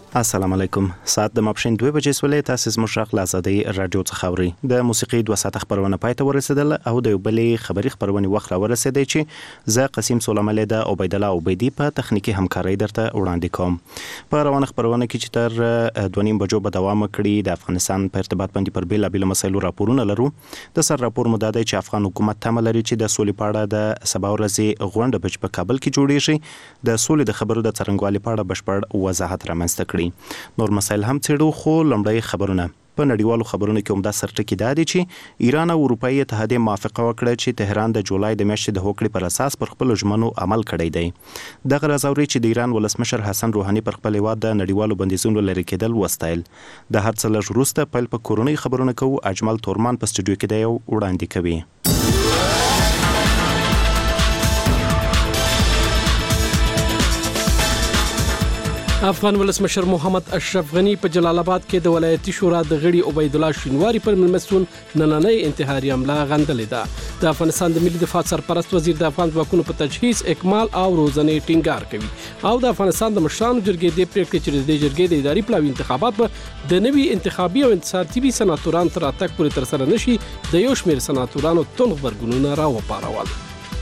السلام علیکم. ساعت د ماپښین 2 بجې سولې تاسو زموږ شغ لازادي رادیو څخه خبري د موسیقي 2 ساعت خبرونه پاتې ورسېدل او د یو بلې خبري خبرونه وخت ورسېدي چې زه قسیم سولمله د عبید الله عبیدی په تخنیکی همکاري درته وړاندې کوم. په روانه خبرونه کې چې تر 2:30 بجو به دوام کړي د افغانستان په ارتباط باندې پر بیلابل مسایلو راپورونه لرو. د سر راپور مدعي چې افغان حکومت تمه لري چې د سولې پاړه د سبا ورځې غونډه په کابل کې جوړیږي د سولې د خبرو د څرنګوالي پاړه بشپړ وضاحت رامنځته کړي. نور مسایل هم څېړو خو لومړی خبرونه په نړیوالو خبرونو کې عمده سرټکی دا دی چې ایران او اروپאי اتحادیه موافقه وکړه چې تهران د جولای د میاشتې د هوکړې پر اساس پر خپل ژمنو عمل کړی دی. دغه راځوري چې د ایران ولسمشر حسن روحاني پر خپل هیواد د نړیوالو بندیزونو لري کېدل وستایل. د هر څه لږ وروسته پیل په کورونی خبرونه کوو. اجمل تورمان په سټوډیو کې دی او وړاندې کوي. افغان ولسمشر محمد اشرف غنی په جلال آباد کې د ولایتي شورا د غړي عبید الله شینواری پر مېلمستون نننۍ انتحاري حمله غندلې ده. د افغانستان د ملي دفاع سرپرست وزیر د افغان ځواکونو په تجهیز اکمال او روزنې ټینګار کوي او د افغانستان د مشرانو جرګې د پریکړې چې د جرګې د اداري پلاوي انتخابات به د نوي انتخابي او انتصابي سناتورانو تر اتک پورې تر سره نشي د یو شمېر سناتورانو تون غبرګونونه راوپارول.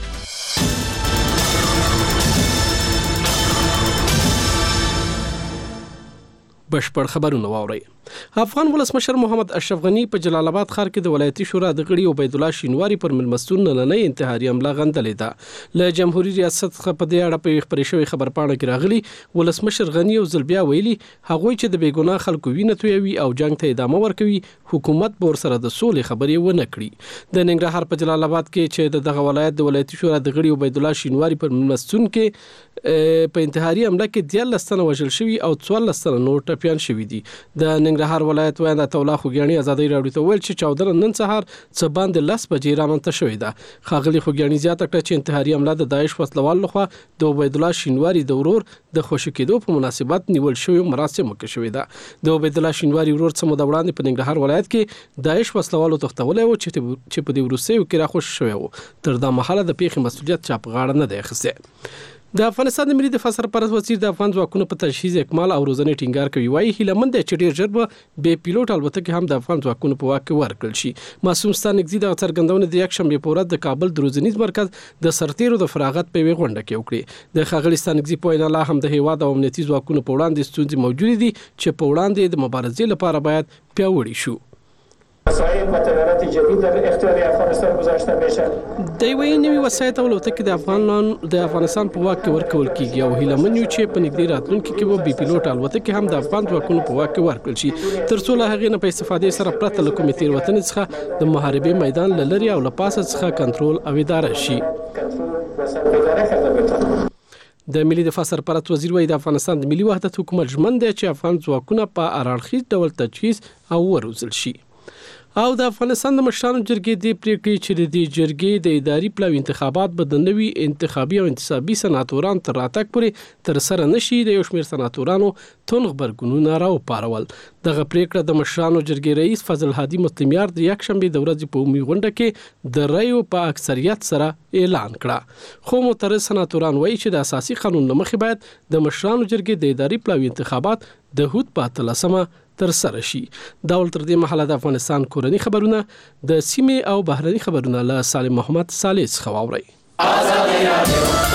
بشپړ خبرونه واوري. افغان ولسمشر محمد اشرف غنی په جلال آباد ښار کې د ولایتي شورا د غړي عبید الله شینواری پر مېلمستون نننۍ انتحاري حمله غندلې ده. له جمهوریت ریاست څخه په دې اړه په خبري شوی خبر پاڼه کې راغلي ولسمشر غنی او زلبیا ویلي هغوی چې د بیګناه خلکو وینه تویوي او جنگ ته ادامه ورکوي حکومت به سره د سولې خبرې ونه کړي. د ننګرهار په جلال آباد کې چې دغه ولایت د ولایتي شورا د غړي عبید الله شینواری پر مېلمستون کې په انتحاري حمله کې 13 تنه وژل شوي او 14 تنه نور ټپيان شوي دي. د ننګرهار ولایت وایي د تولا خوګیانی ازادي راډیو ته ویل چې 14 نن سهار څه باندې 10 بجې رامنځته شوې ده. خاغلی خوګیانی زیاته کړه چې انتحاري حمله د داعش وسلوال لخوا د عبید الله شینواری د ورور د خوشی کېدو په مناسبت نیول شوی مراسم کې شوې ده. د عبید الله شینواری ورور څه مده وړاندې په ننګرهار ولایت کې داعش وسلوالو تختولې و چې په دې وروستیو کې راخوش شوی و. تر دا مهاله د پیښې مسؤلیت چا په غاړه نه دی اخیستی. د افغانستان د ملي دفاع سرپرست وزیر د افغان ځواکونو په تجهیز اکمال او روزنې ټینګار کوي. وايي هیلمند چې ډیر ژر به بې پیلوټ الوتکې هم د افغان ځواکونو په واک کې ورکړل شي. معصوم ستانګزي د څرګندونې د یک شنبه په ورځ د کابل د روزنیز مرکز د سرتیرو د فراغت په غونډه کې وکړي. د خاغلی ستانګزي په وینا لا هم د هیواد او امنیتي ځواکونو په وړاندې ستونزې موجود دي چې په وړاندې د مبارزې لپاره باید پیاوړي شو. وسایل و تجارت جدید در اختیار افغانستان گذاشته میشه. د وی نوی وسایل او الوتکې د افغانستان په واک کې ورکول کیږي او هیلمن یو چې په نږدې راتلونکي کې به بي پیلوټ الوتکې هم د افغان ځواکونو په واک کې ورکړل شي تر څو له هغې نه په استفادې سره پرته له کومې تېروتنې څخه د محاربې میدان له لرې او له پاسه څخه کنټرول او اداره شي. د ملي دفاع سرپرست وزیر وایي د افغانستان د ملي وحدت حکومت ژمن دی چې افغان ځواکونه په هرړخیز ډول تجهیز او وروزل شي. او د افغانستان د مشرانو جرګې د پریکړې چې د دې جرګې د اداري پلاوي انتخابات به د نوي انتخابي او انتصابي سناتورانو تر راتګ پورې تر سره نشي د یو شمېر سناتورانو تون غبرګونونه راوپارول. دغه پریکړه د مشرانو جرګې رئیس فضل هادي مسلمیار د یک شنبه د ورځې په عمومي غونډه کې د رایو په اکثریت سره اعلان کړه. خو معترض سناتوران وایي چې د اساسي قانون مخې باید د مشرانو جرګې د اداري پلاوي انتخابات د هوت په 13 تر سره شي. ډول تر دې مهاله د افغانستان کورنی خبرونه د سیمې او بهرني خبرونه له سالم محمد صالح څخه واورئ.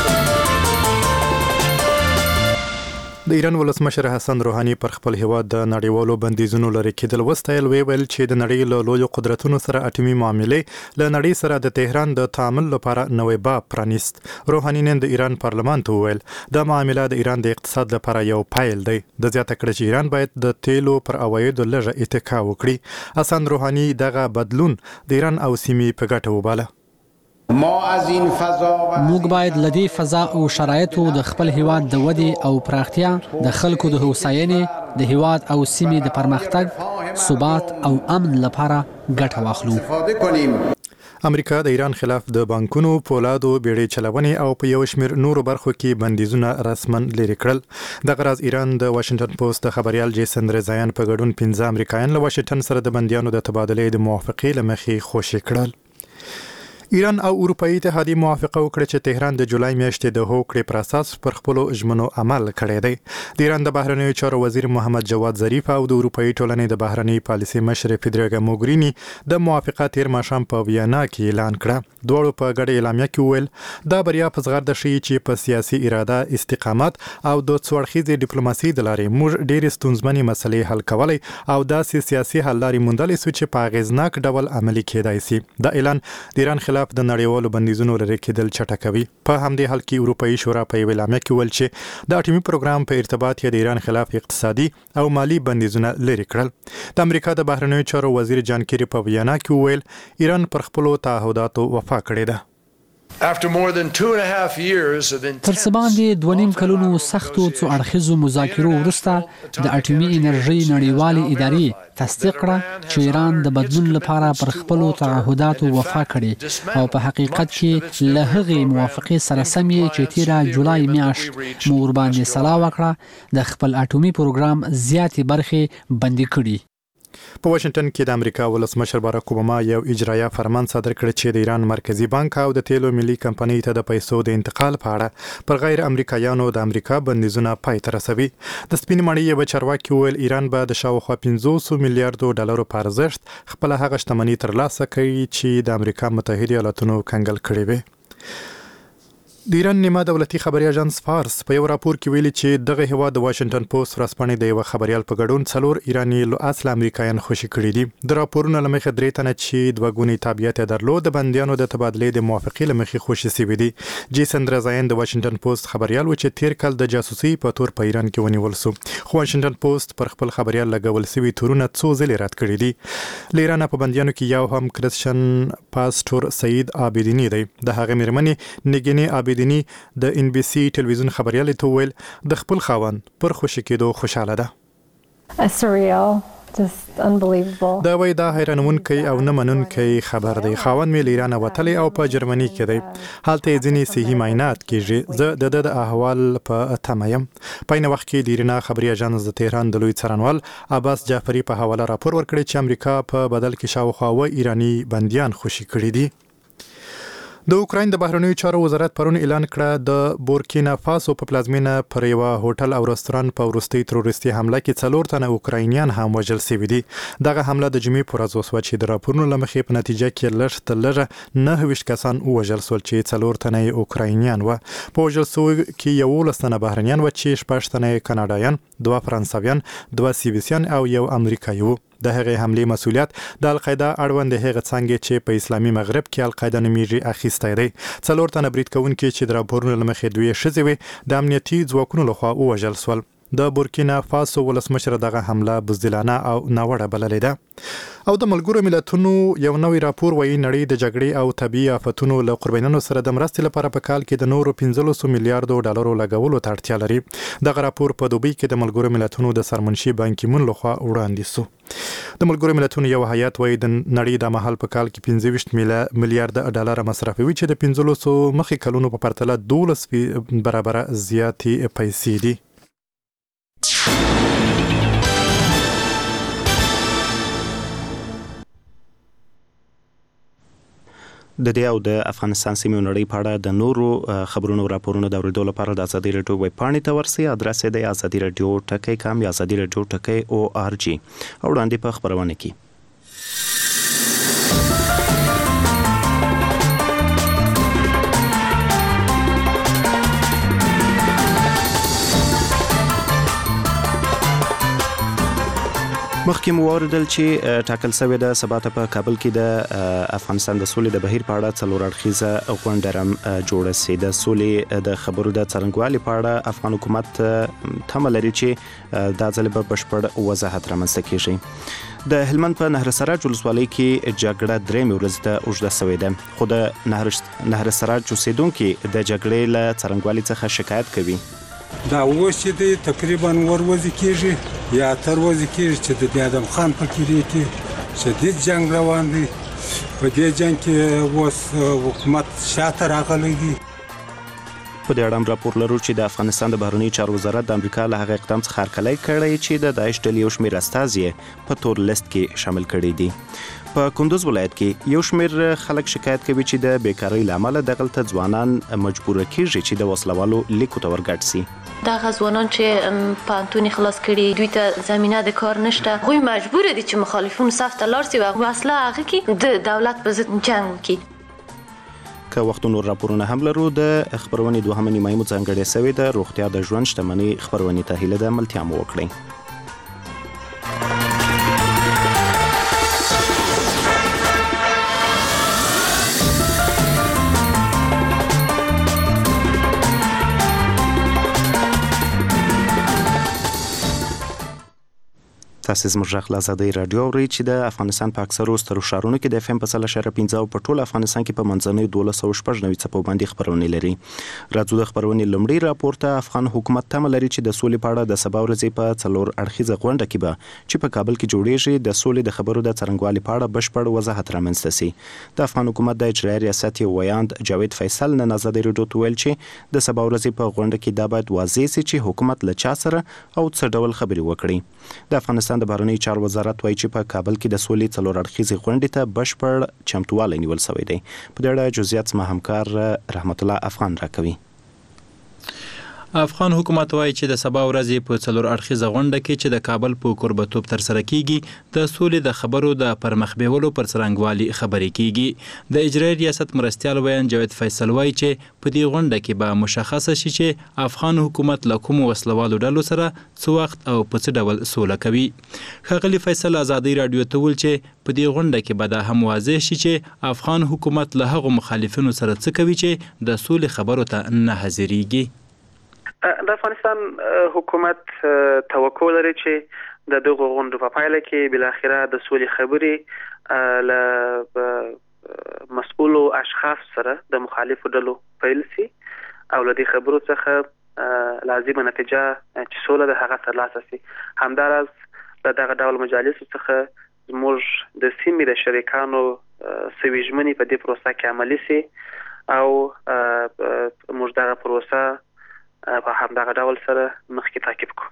د ایران ولسمشر حسن روحاني پر خپل هیواد د نړیوالو بندیزونو لري کېدل وستایل ویل چې د نړۍ له لویو قدرتونو سره اټومي معاملې له نړۍ سره د تهران د تعامل لپاره نوې باب پرانیست. روحاني نن د ایران پارلمان ته وویل دا معامله د ایران د اقتصاد لپاره یو پیل دی. د زیاته کړه چې ایران باید د تیلو پر عوایدو لږه اتکا وکړي. حسن روحاني دغه بدلون د ایران او سیمې په ګټه وباله. موږ باید لدی فضا او شرایطو د خپل هیواد د ودی او پراختیا د خلکو د هوساینې د هیواد او سیمې د پرمختګ ثبات او امن لپاره ګټه واخلو. امریکا د ایران خلاف د بانکونو پولادو بیړۍ چلونې او په یو شمېر نورو برخو کې بندیزونه رسمن لري کړل. دغه راز ایران د واشنگټن پوسټ د خبريال جیسن رضایان په ګډون 15 امریکایان له واشنگټن سره د بندیانو د تبادلې د موافقې لمخې خوشی کړل. ایران او اروپאי اتحادیه موافقه وکړه چې تهران د جولای میاشتې د هوکړې پر اساس پر خپل ژمنو عمل کړی دی. د ایران د بهرنیو چارو وزیر محمد جواد ظریف او د اروپאי ټولنې د بهرنی پالیسي مشر فدریګا موګرینی د موافقت تیر ماښام په ویانا کې اعلان کړ. دوړو په ګډه اعلامیه کې ویل دا بریا په زغرد شي چې په سیاسي اراده، استقامت او د څوړخیزې ډیپلوماسي د لارې موږ ډېرې ستونزمنې مسلې حل کولای او داسې سیاسي حل لارې موندلې سو چې په اغیزناک ډول عملي کېدای شي. دا اعلان د ایران خلاف د نړیوالو بندیزونو لري کېدل چټکوي. په همدې حال کې اروپאי شورا په اعلامیه کې ویل چې د اټومي پروګرام په ارتباط یې د ایران خلاف اقتصادي او مالی بندیزونه لري کړل. د امریکا د بهرنیو چارو وزیر جان کیری په ویانا کې ویل ایران پر خپل تعهداتو وفا کړې ده. تر څه باندې 2.5 کلونو سختو څو اړخیزو مذاکرو وروسته د اټومي انرژي نړیوالې ادارې تصدیق کړه چې ایران د بدلون لپاره پر خپل تعهداتو وفا کړي او په حقیقت کې له هغې موافقې سره سم یې چې تیره جولای میاشت مور باندې سلا وکړه د خپل اټومي پروګرام زیاتې برخې بندي کړي. په واشنگټن کې د امریکا ولسمشر باراک اوباما یو اجرایه فرمان صادر کړ چې د ایران مرکزی بانک او د تیلو ملي کمپنۍ ته د پیسو د انتقال په اړه پر غیر امریکایانو د امریکا بندیزونه پای ته رسوي. د سپین مړی یو چارواکي ویل ایران به د شاوخوا 500 میلیارډ ډالرو په ارزښت خپل هغه شتمنۍ ترلاسه کړي چې د امریکا متحده ایالاتونو کنګل کړي وي. د ایران نیمه دولتي خبري اژانس فارس په یو راپور کې ویلي چې دغه هیواد د واشنگټن پوسټ ورځپاڼې د یو خبريال په ګډون 4 ایرانی له اصل امریکایان خوشي کړي دي. د راپورونو لمخې درې تنه چې د وګونی تابعیت درلود د بندیانو د تبادلې د موافقې لمخې خوشي سوي دي. جیسن رضاین د واشنگټن پوسټ خبريال و چې تیر کال د جاسوسي په تور په ایران کې ونیول شو. خو واشنگټن پوسټ پر خپل خبريال لګول سوي تورونه څو ځله رد کړي دي. ل ایران په بندیانو کې یو هم کرسچن پاستور سعید عابدینی دی. د هغه مېرمنې نګینی عابدینی د ان بي سي ټلویزیون خبريال ته ویل د خپل خاوند پر خوشی کېدو خوشاله ده. دا وای دا حیرانونکی او نه منونکی خبر دی. خاوند مې ایران وتلی او په جرمني کې دی. حالته ځینې صحي معاینات کیږي. زه د احوال په تمایم. په این وخت کې د ایران خبري اژانس د تهران د لوی څارنوال عباس جعفری په حواله راپور ورکړی چې امریکا په بدل کې شاوخوا و ایرانی بنديان خوشي کړي دي. د اوکراین د بهرنیو چارو وزارت پرون اعلان کړ د بورکینا فاسو په پلازمینه پر یو هوټل او رستوران په ورستي تروریستي حمله کې 4 تنه اوکراینیان هم وژل شوي دي. دغه حمله د جمعې پر ورځ وشوه چې د راپورونو لمخې په نتیجه کې لږ 9 کسان وژل شول چې 4 تنه اوکراینیان و. په وژل شوو کې 11 تنه بهرنیان و چې 6 تنه کاناډایان، 2 فرانسویان، 2 سویسیان او 1 امریکایي و. د هغې حملې مسؤلیت د القاعده اړوند هغه څنګه چې په اسلامي مغرب کې القاعده نومیږي اخیستی دی. 4 تنه برید کوونکي چې د راپورونو لمخې 2 ښځې وې د امنیتي ځواکونو لخوا ووژل شول. د بورکینا فاسو ولسمشر دغه حمله بزدلانه او ناوړه بللې ده. او د ملګرو ملتونو یو نوې راپور وایي نړۍ د جګړې او طبي آفتونو له قربانیانو سره د مرستې لپاره په کال کې د نورو 15 میلیارډ ډالرو لګولو ته اړتیا لري. دغه راپور په دوبۍ کې د ملګرو ملتونو د سرمنشي بان کی مون لخوا وړاندې شو. د ملګرو ملتونو یو هیئت وایي د نړۍ د مهال په کال کې 25 میلیارډ ډالر مصرفوي چې د 1500 مخکې کلونو په پرتله 12 برابر زیاتې پیسې دي. د دې او د افغانستان سیمې نړۍ په اړه د نورو خبرونو راپورونو د اوریدلو لپاره د ازادي رادیو ویب پاڼې ته ورسئ. ادرس یې د azadi.radio.com یا azadi.radio.org او وړاندې په خبرونه کې مخکې مو اوریدل چې ټاکل شوې ده سبا ته په کابل کې د افغانستان د سولې د بهیر په اړه 4 اړخیزه غونډه جوړه شي. د سولې د خبرو د څرنګوالي په اړه افغان حکومت تمه لري چې دا ځل به بشپړ وضاحت رامنځته کیږي. د هلمند په نهر سراج ولسوالۍ کې جګړه درې ورځې ته اوږده شوې ده، خو د نهر سراج اوسیدونکو د جګړې له څرنګوالي څخه شکایت کوي. دا اوس چې تقریبا ورځ کېږي یا تر ورځ کېږي چې د ادم خان په کلی کې شدید جنگ روان دی. په دې جنگ کې اوس حکومت شاته راغلی دی. په دې اړه راپور لرو چې د افغانستان د بهرنی چارو وزارت د امریکا له هغه اقدام څخه هرکلی کړی چې د داعش ډلې یو شمېر استازي په تور لیست کې شامل کړي دي. په کندوز ولایت کې یو شمېر خلک شکایت کوي چې د بیکارۍ له امله دغلته ځوانان مجبور کیږي چې د وسلوالو لیکو ته ورګډ سي. دغه ځوانان چې پانتونی خلاص کړي دوی ته زمينه د کار نشته، غوی مجبور دي چې مخالفون صف ته لاړ سي او وسله هغه کې د دولت په ضد جنگ وکړي. که وخت نور راپورونه هم لرو د خبرونې دوهمه نیمایي مو ځانګړې سوې د روغتیا د ژوند شتمنۍ خبرونې ته هیله ده ملتیا مو وکړئ. تاسو زموږ غږ له آزادۍ راډیو اورئ چې د افغانستان په اکثرو سترو ښارونو کې د FM په 100.5 او په ټول افغانستان کې په منځنۍ 1290 څپو باندې خبرونه لري. راځو د خبرونې لومړی راپور ته. افغان حکومت تمه لري چې د سولې په اړه د سبا ورځې په 4 اړخیزه غونډه کې به چې په کابل کې جوړیږي د سولې د خبرو د څرنګوالي په اړه بشپړ وضاحت رامنځته سي. د افغان حکومت د اجرایي ریاست ویاند جاوید فیصل نن آزادۍ راډیو ته ویل چې د سبا ورځې په غونډه کې دا باید واضح سي چې حکومت له چا سره او څه ډول خبرې وکړي. د افغانستان د بهرنیو چارو وزارت وایي چې په کابل کې د سولې 4 اړخیزې غونډې ته بشپړ چمتووالی نیول شوی دی. په دې اړه جزئیات زما همکار رحمت الله افغان راکوي. افغان حکومت وایي چې د سبا ورځې په 4 اړخیزه غونډه کې چې د کابل په کوربتوب ترسره کیږي د سولې د خبرو د پرمخ بیولو پر څرنګوالي خبرې کیږي. د اجرایي ریاست مرستیال ویاند جاوید فیصل وایي چې په دې غونډه کې به مشخصه شي چې افغان حکومت له کوم وسلوالو ډلو سره څه وخت او په څه ډول سوله کوي. ښاغلي فیصل آزادۍ راډیو ته ویل چې په دې غونډه کې به دا هم واضح شي چې افغان حکومت له هغو مخالفینو سره څه کوي چې د سولې خبرو ته نه حاضرېږي. د افغانستان حکومت توقع لري چې د دغه غونډو په پایله کې بل اخره د سولې خبرې له مسؤلو اشخاص سره د مخالفو ډلو پیل سي او له دې خبرو څخه لازمه نتیجه چې سوله د هغه ترلاسه سي. همداراز د دغه ډول مجالسو څخه زموږ د سیمې د شریکانو سوي ژمنې په دې پروسه کې عملي سي او موږ دغه پروسه په همدغه ډول سره مخکې تعقیب کوو.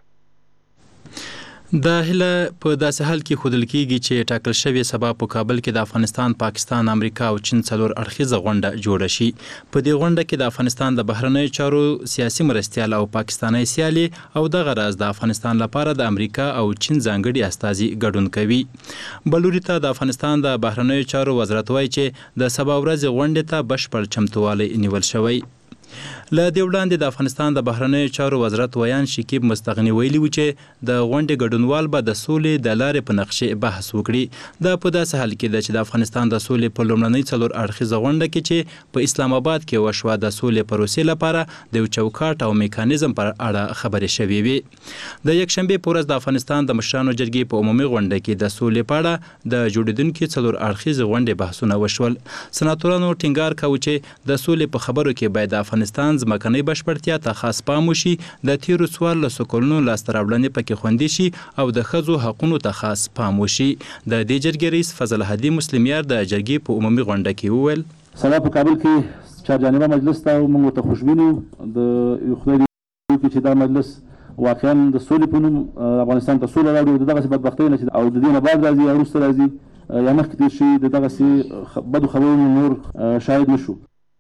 دا هله په داسې حال کې ښودل کېږي چې ټاکل شوې سبا په کابل کې د افغانستان، پاکستان، امریکا او چین 4 اړخیزه غونډه جوړه شي. په دې غونډه کې د افغانستان د بهرنیو چارو سیاسي مرستیال او پاکستاني سیالي او دغه راز د افغانستان لپاره د امریکا او چین ځانګړي استازي ګډون کوي. بلوري ته د افغانستان د بهرنیو چارو وزارت وایي چې د سبا ورځې غونډې ته بشپړ چمتووالی نیول شوی. له دې وړاندې د افغانستان د بهرنیو چارو وزارت ویان شکیب مستغني ویلي و چې د غونډې ګډونوال به د سولې د لارې په نقشې بحث وکړي. دا په داسې حال کې ده چې د افغانستان د سولې په لومړنۍ 4 اړخیزه غونډه کې چې په اسلام آباد کې وشوه د سولې پروسې لپاره د یو چوکاټ او میکانیزم پر اړه خبرې شوې وي. د یکشنبه په ورځ د افغانستان د مشرانو جرګې په عمومي غونډه کې د سولې په اړه د جوړیدونکو 4 اړخیزه غونډې بحثونه وشول. سناتورانو ټینګار کاوه چې د سولې په خبرو کې باید د افغانستان ځمکنۍ بشپړتیا ته خاص پام وشي، د تیرو 14 کلونو لاسته راوړنې پکې خوندي شي او د ښځو حقونو ته خاص پام وشي. د دې جرګې رئیس فضل هادي مسلمیار د جرګې په عمومي غونډه کې وویل سبا په کابل کې 4 جانبه مجلس ته موږ ته خوشبینو د خدای دې چې دا مجلس واقعا د سولې په نوم افغانستان ته سوله راوړي. دغه بدبختۍ نه او د دې نه بعد راځي او وروسته راځي یا مخکې تیر شي د دغه بدو خبرونو نور شاهد نشو.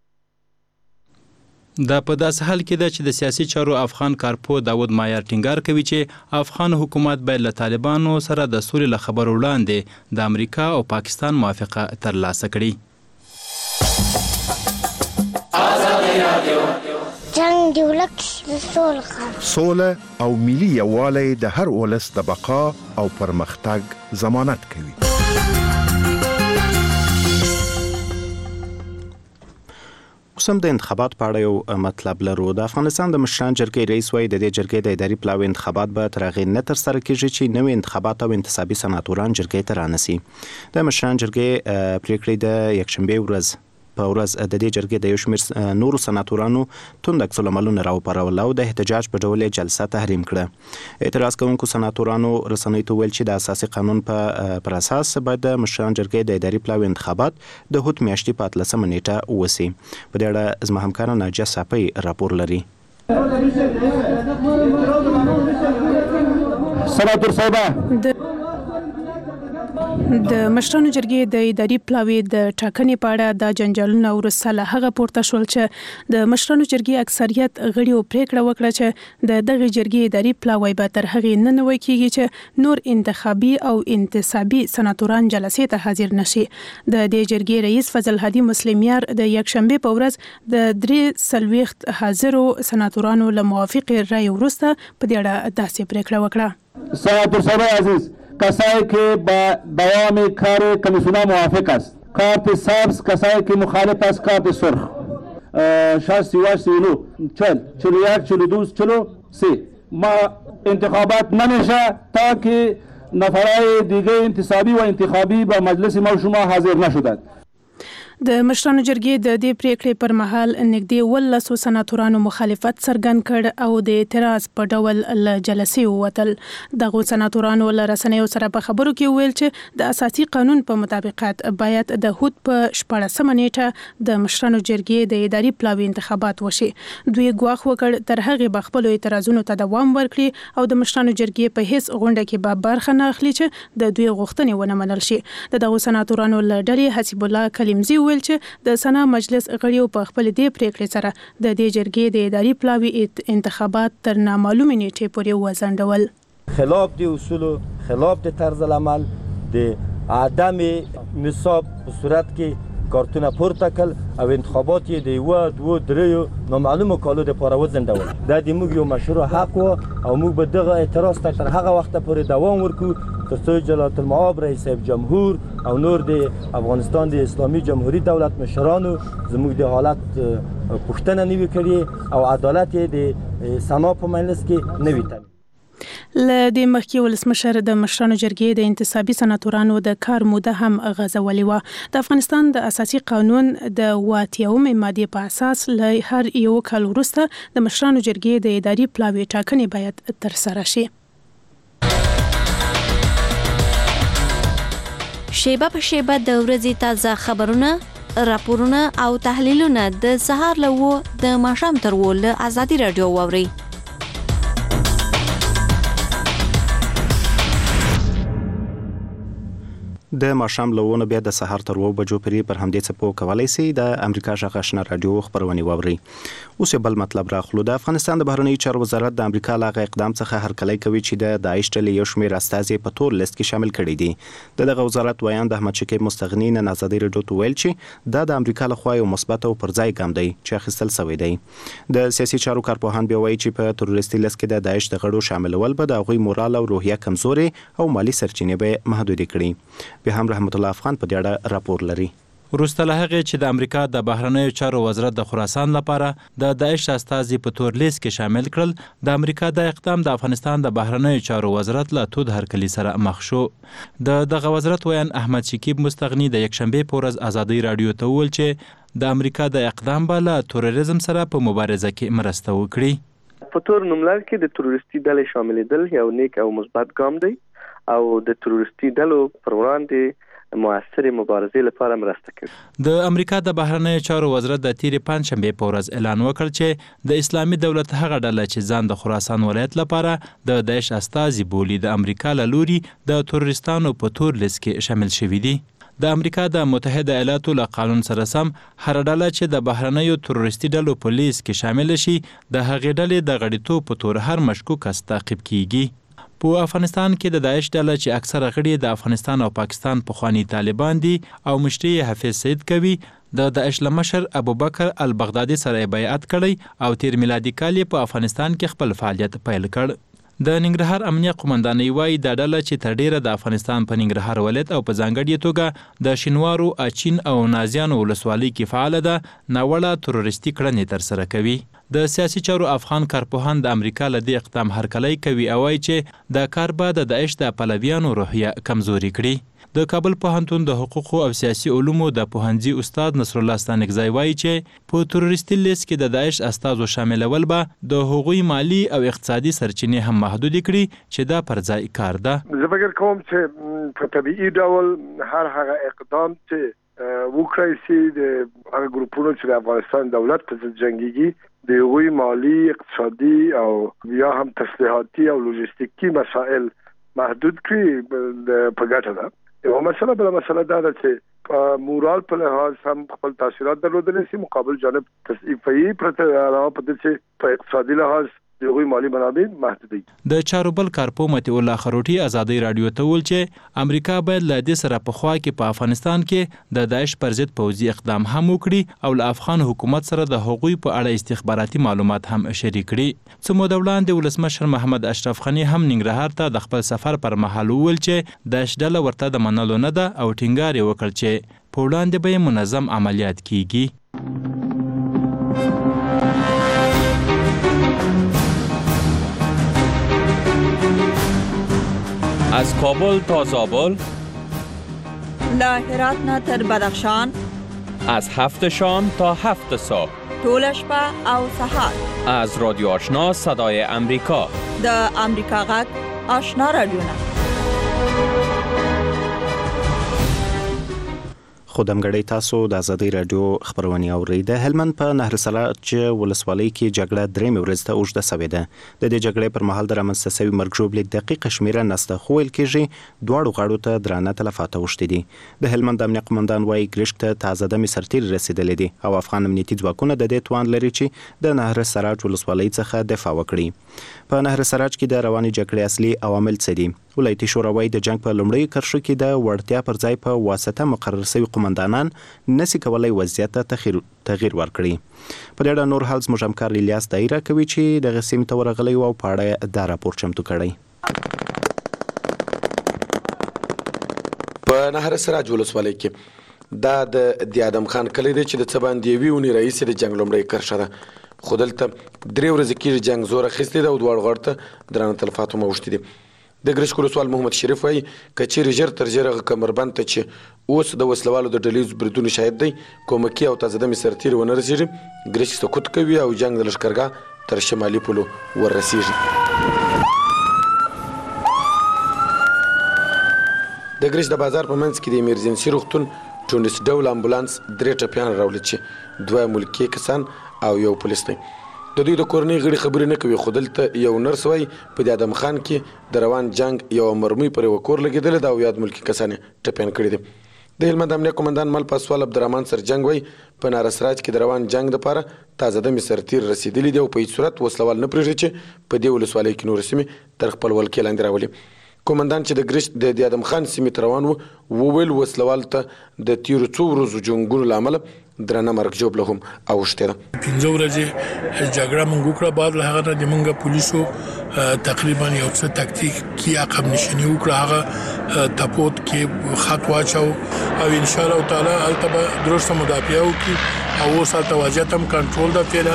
دا په داسې حال کې ده چې د سیاسي چارو افغان کارپو داود مایار ټینګار کوي چې افغان حکومت باید له طالبانو سره د سولې له خبرو وړاندې د امریکا او پاکستان موافقه ترلاسه کړي. جنگ دی ولک سوله او ملي یووالی د هر ولس د بقا او پرمختګ ضمانت کوي. اوس هم د انتخابات په اړه یو مطلب لرو. د افغانستان د مشران جرګې رئیس وایي د دې جرګې د اداري پلاوي انتخابات به تر هغې نه ترسره کېږي چې نوي انتخابات او انتصابي سناتوران جرګې ته رانسي. د مشران جرګې پریکړې د یکشنبې ورځ په ورځ د دې جرګې د یو شمېر نورو سناتورانو توند عکس العملونه راوپارول او د احتجاج په ډول یې جلسه تحریم کړه. اعتراض کوونکو سناتورانو رسنیو ته ویل چې د اساسي قانون پر اساس باید د مشران جرګې د اداري پلاوي انتخابات د هوت میاشتې په 13 نیټه وسي. په دې اړه زما همکار ناجیه صافی راپور لري. سناتور صاحب د مشرانو جرګې د اداري پلاوي د ټاکنې په اړه د جنجالونو وروسته له هغه پورته شول چې د مشرانو جرګې اکثریت غړیو پریکړه وکړه چې د دغه جرګې اداري پلاوی به تر هغه نه نوي کیږي چې نور انتخابي او انتصابي سناتوران جلسې ته حاضر نشي. د دې جرګې رئیس فضل هادي مسلمیار د یکشنبه په ورځ د 3 حاضرو سناتورانو له موافق رای وروسته په دې اړه داسې پریکړه وکړه. سناتور صاحب عزیز، کسایی که با دوام کار کمیسیون موافق است، کارت سبز کسایی که مخالف است کارت سرخ. 68 39 40 41 42 43 ما انتخابات نمیشه تا که نفرای دیگه انتصابی و انتخابی به مجلس ما شما حاضر نشدند. د مشرانو جرګې د دې پریکړې پر مهال نږدې 11 سناتورانو مخالفت څرګند کړ او د اعتراض په ډول له جلسې ووتل. دغه سناتورانو له رسنیو سره په خبرو کې ویل چې د اساسي قانون په مطابقت باید د هوت په 14 نیټه د مشرانو جرګې د اداري پلاوي انتخابات وشي. دوی ګواښ وکړ تر هغه به خپل اعتراضونو ته دوام ورکړي او د مشرانو جرګې په هیڅ غونډه کې به برخه نه اخلي چې د دوی غوښتنې ونه منل شي. دغه سناتورانو له ډلې حسیب الله کلیمزی ویل چې د سنا مجلس غړیو په خپل دې پریکړې سره د دې جرګې د اداري پلاوي انتخابات تر نامعلومې نیټې پورې وځنډول. خلاف د اصول، خلاف د طرز العمل، د عدم نصاب په صورت کې کارتونه پورته کړل او انتخابات یې د 1 2 3 نامعلومو کالو لپاره وځنډول. دا د موږ یو مشروع حق و او موږ به دغه اعتراض ته تر هغه وخت پورې دوام ورکړو تر څو جلالت المآب رئیس جمهور او نور د افغانستان د اسلامي جمهوریت دولت مشرانو زموږ د حالت پوښتنه نه وي کړې او عدالت یې د سنا په مجلس کې نه وي تامین. له دې مخکې ولسمشر د مشرانو جرګې د انتصابي سناتورانو د کار موده هم غځولې وه. د افغانستان د اساسي قانون د 80مې مادې په اساس له هر یو کال وروسته د مشرانو جرګې د اداري پلاوي ټاکنې باید ترسره شي. شیبه په شیبه د ورځې تازه خبرونه، راپورونه او تحلیلونه د سهار له 9 د ماښام تر 10 له ازادي رادیو واورئ. د ماښام له 9 بیا د سهار تر 2 بجو پورې پر همدې څپو کولای شي د امریکا غږ آشنا رادیو خبرونه واوري. اوس بل مطلب راخلو. د افغانستان د بهرنی چارو وزارت د امریکا لاغه اقدام څخه هرکلی کوي چې د داعش ډلې یو شمېر استازي په تور لیست کې شامل کړي دي. دغه وزارت ویان د احمد شکیب مستغنی نن ازادي رادیو ته ویل چې دا د امریکا لخوا یو مثبت او پرځای ګام دی چې اخیستل شوی دی. د سیاسي چارو کارپوهان بیا وایي چې په تروریستي لیست کې د داعش د غړو شاملول به د غوي مورال او روحیه کمزوري او مالی سرچینې به محدود کړي. به هم رحمت الله افغان په دې اړه راپور لري. وروسته له هغې چې د امریکا د بهرنیو چارو وزارت د خراسان لپاره د داعش استازي په تور لیست کې شامل کړل، د امریکا د اقدام د افغانستان د بهرنیو چارو وزارت له تود هرکلي سره مخ شو. دغه وزارت ویان احمد شکیب مستغنی د یکشنبه په ورځ ازادي رادیو ته وویل چې د امریکا د اقدام به له تروریزم سره په مبارزه کې مرسته وکړي. په تور نوملړ کې د تروریستي ډلې شاملېدل یو نیک او مثبت ګام دی او د تروریستي ډلو پر وړاندې موثرې مبارزې لپاره مرسته کوي. د امریکا د بهرنیو چارو وزارت د تیرې پنځشنبې په ورځ اعلان وکړ چې د اسلامي دولت هغه ډله چې ځان د خراسان ولایت لپاره د داعش استازي بولي د امریکا له لوري د تروریستانو په تور لیست کې شامل شوي دي. د امریکا د متحده ایالاتو له قانون سره سم هر ډله چې د بهرنیو تروریستي ډلو په لیست کې شامل شي د هغې ډلې د غړیتوب په تور هر مشکوک کس تعقیب کیږي. په افغانستان کې د داعش ډله چې اکثره غړي د افغانستان او پاکستان پخوانی طالبان دي او مشري حافظ سید کوي، د داعش مشر ابوبکر البغدادي سره بیعت کړی او تیر میلادي کال په افغانستان کې خپل فعالیت پیل کړ. د ننګرهار امنیه قومندانۍ وایي دا ډله چې تر ډیره د افغانستان په ننګرهار ولایت او په ځانګړې توګه د شینوارو، اچین او نازیانو ولسوالۍ کې فعاله ده، ناوړه تروریستي کړنې ترسره کوي. د سیاسي چارو افغان کارپوهان د امریکا له دې اقدام هرکلی کوي او وایي چې دا کار به د داعش د پلویانو روحیه کمزوري کړي. د کابل پوهنتون د حقوقو او سیاسي علومو د پوهنځي استاد نصر الله ستانکزی وایي چې په تروریستي لیست کې د داعش استازو شاملول به د هغوی مالی او اقتصادي سرچینې هم محدود کړي چې دا پر ځای کار ده. زه فکر کوم چې په طبیعي ډول هر هغه اقدام چې وکړای شي د هغه ګروپونو چې د افغانستان دولت په ضد جنګيږي د هغوی مالی، اقتصادي او یا هم تسلیحاتي او لوجستیکي مسائل محدود کړي په ګټه ده. یو مسله بل مسله دا ده چې مورال په لحاظ هم خپل تاثیرات درلودل شي مقابل جانب تصعیفي پرته علاوه په دې چې په اقتصادي لحاظ دغه مالی منابع محدود دي. د چاروبل کارپو متي الله خروټي ازادي رادیو ته ول چې امریکا باید له دې سره په خوا کې په افغانستان کې د داعش پر ضد پوځي اقدام هم وکړي او له افغان حکومت سره د هغوی په اړه استخباراتي معلومات هم شریک کړي. څه موده وړاندې ولسمشر محمد اشرف غنی هم ننګرهار ته د خپل سفر پر مهال وویل چې داعش ډله ورته د منلو نه ده او ټینګار یې وکړ چې په وړاندې به منظم عملیات کیږي. از کابل تا زابل، له هرات نه تر بدخشان، از 7 شام تا 7 صبح، ټول شپه او سهار، از رادیو آشنا صدای امریکا، د امریکا غږ آشنا رادیو نه. خودمګړی تاسو د ازادي رادیو خبرونه اورئ. د هلمند په نهر سراج ولسوالۍ کې جګړه درې ورځې ته اوږده شوې ده. د دې جګړې پر مهال د رامنځته شوي مرګ ژوبلې دقیقه شمیره نسته، خو ویل کېږي دواړو غاړو ته درانه تلفات اوښتي دي. د هلمند امنیه قومندان وایي ګرشک ته تازه دمې سرتیري رسېدلې دي او افغان امنیتي ځواکونه د دې توان لري چې د نهر سراج ولسوالۍ څخه دفاع وکړي. په نهر سراج کې د روانې جګړې اصلي عوامل څه دي؟ ولایتي شورا وایي د جنگ په لومړۍ کرښو کې د وړتیا پر ځای په واسطه مقرر شوي قومندانان نسی کولای وضعیت ته تغییر ورکړي. په دې اړه نور حال زموږ همکار الیاس دایره کوي چې د غسیم ته ورغلی او په اړه دا راپور چمتو کړی. په نهر سراج ولسوالۍ کې دا د ادم خان کلی دی چې د څه باندې یوې اونۍ راهیسې د جنګ لومړۍ کرښه ده، خو دلته درې ورځې کېږي جنګ زور اخیستی ده او دواړو غاړو ته درانه تلفات هم اوښتي دي. د ګرشک ولسوال محمد شریف وایي که چیرې ژر تر ژره کمربند ته چې اوس د وسلوالو د ډلیزو بریدونو شاهد دی کومکي او تازه دمې سرتیري ونه رسېږي، ګرشک سقوط کوي او جنګ د لښکرګاه تر شمالي پولو وررسېږي. د ګرشک د بازار په منځ کې د ایمرجنسي روغتون ټونس ډول امبولانس 3 ټپیان راوړي چې 2 ملکي کسان او یو پولیس دی. د دوی د کورنۍ غړي خبرې نه کوي، خو دلته یو نرس وایي په د ادم خان کې د روان جنگ یو مرمۍ پر یو کور لګېدلې ده او یاد ملکي کسان ټپیان کړي دي. د هلمند امنیه قومندان مل پاسوال عبدالرحمن سرجنګ وایي په نهر سراج کې د روان جنگ دپاره تازه دمې سرتیر رسېدلي دي او په هېڅ صورت وسلوال نه پرېږدي چې په دې ولسوالۍ کې نورې سیمې تر خپل ولکې لاندې راولي. کومندان چې د ګرشک د ادم خان سیمې ته روان و وویل وسلوال ته د تیرو څو ورځو جنګونو له امله درنه مرګ ژوبله هم اوښتې ده. 15 ورځې جګړه موږ وکړه، بعد له هغه نه د موږ پولیسو تقریبا یو څه تکتیکي عقب نشیني وکړه، هغه تپوت کې خط واچو او ان شاء الله تعالی هلته به درسته مدافعه وکړي او اوس هلته وضعیت هم کنټرول ده. فعلا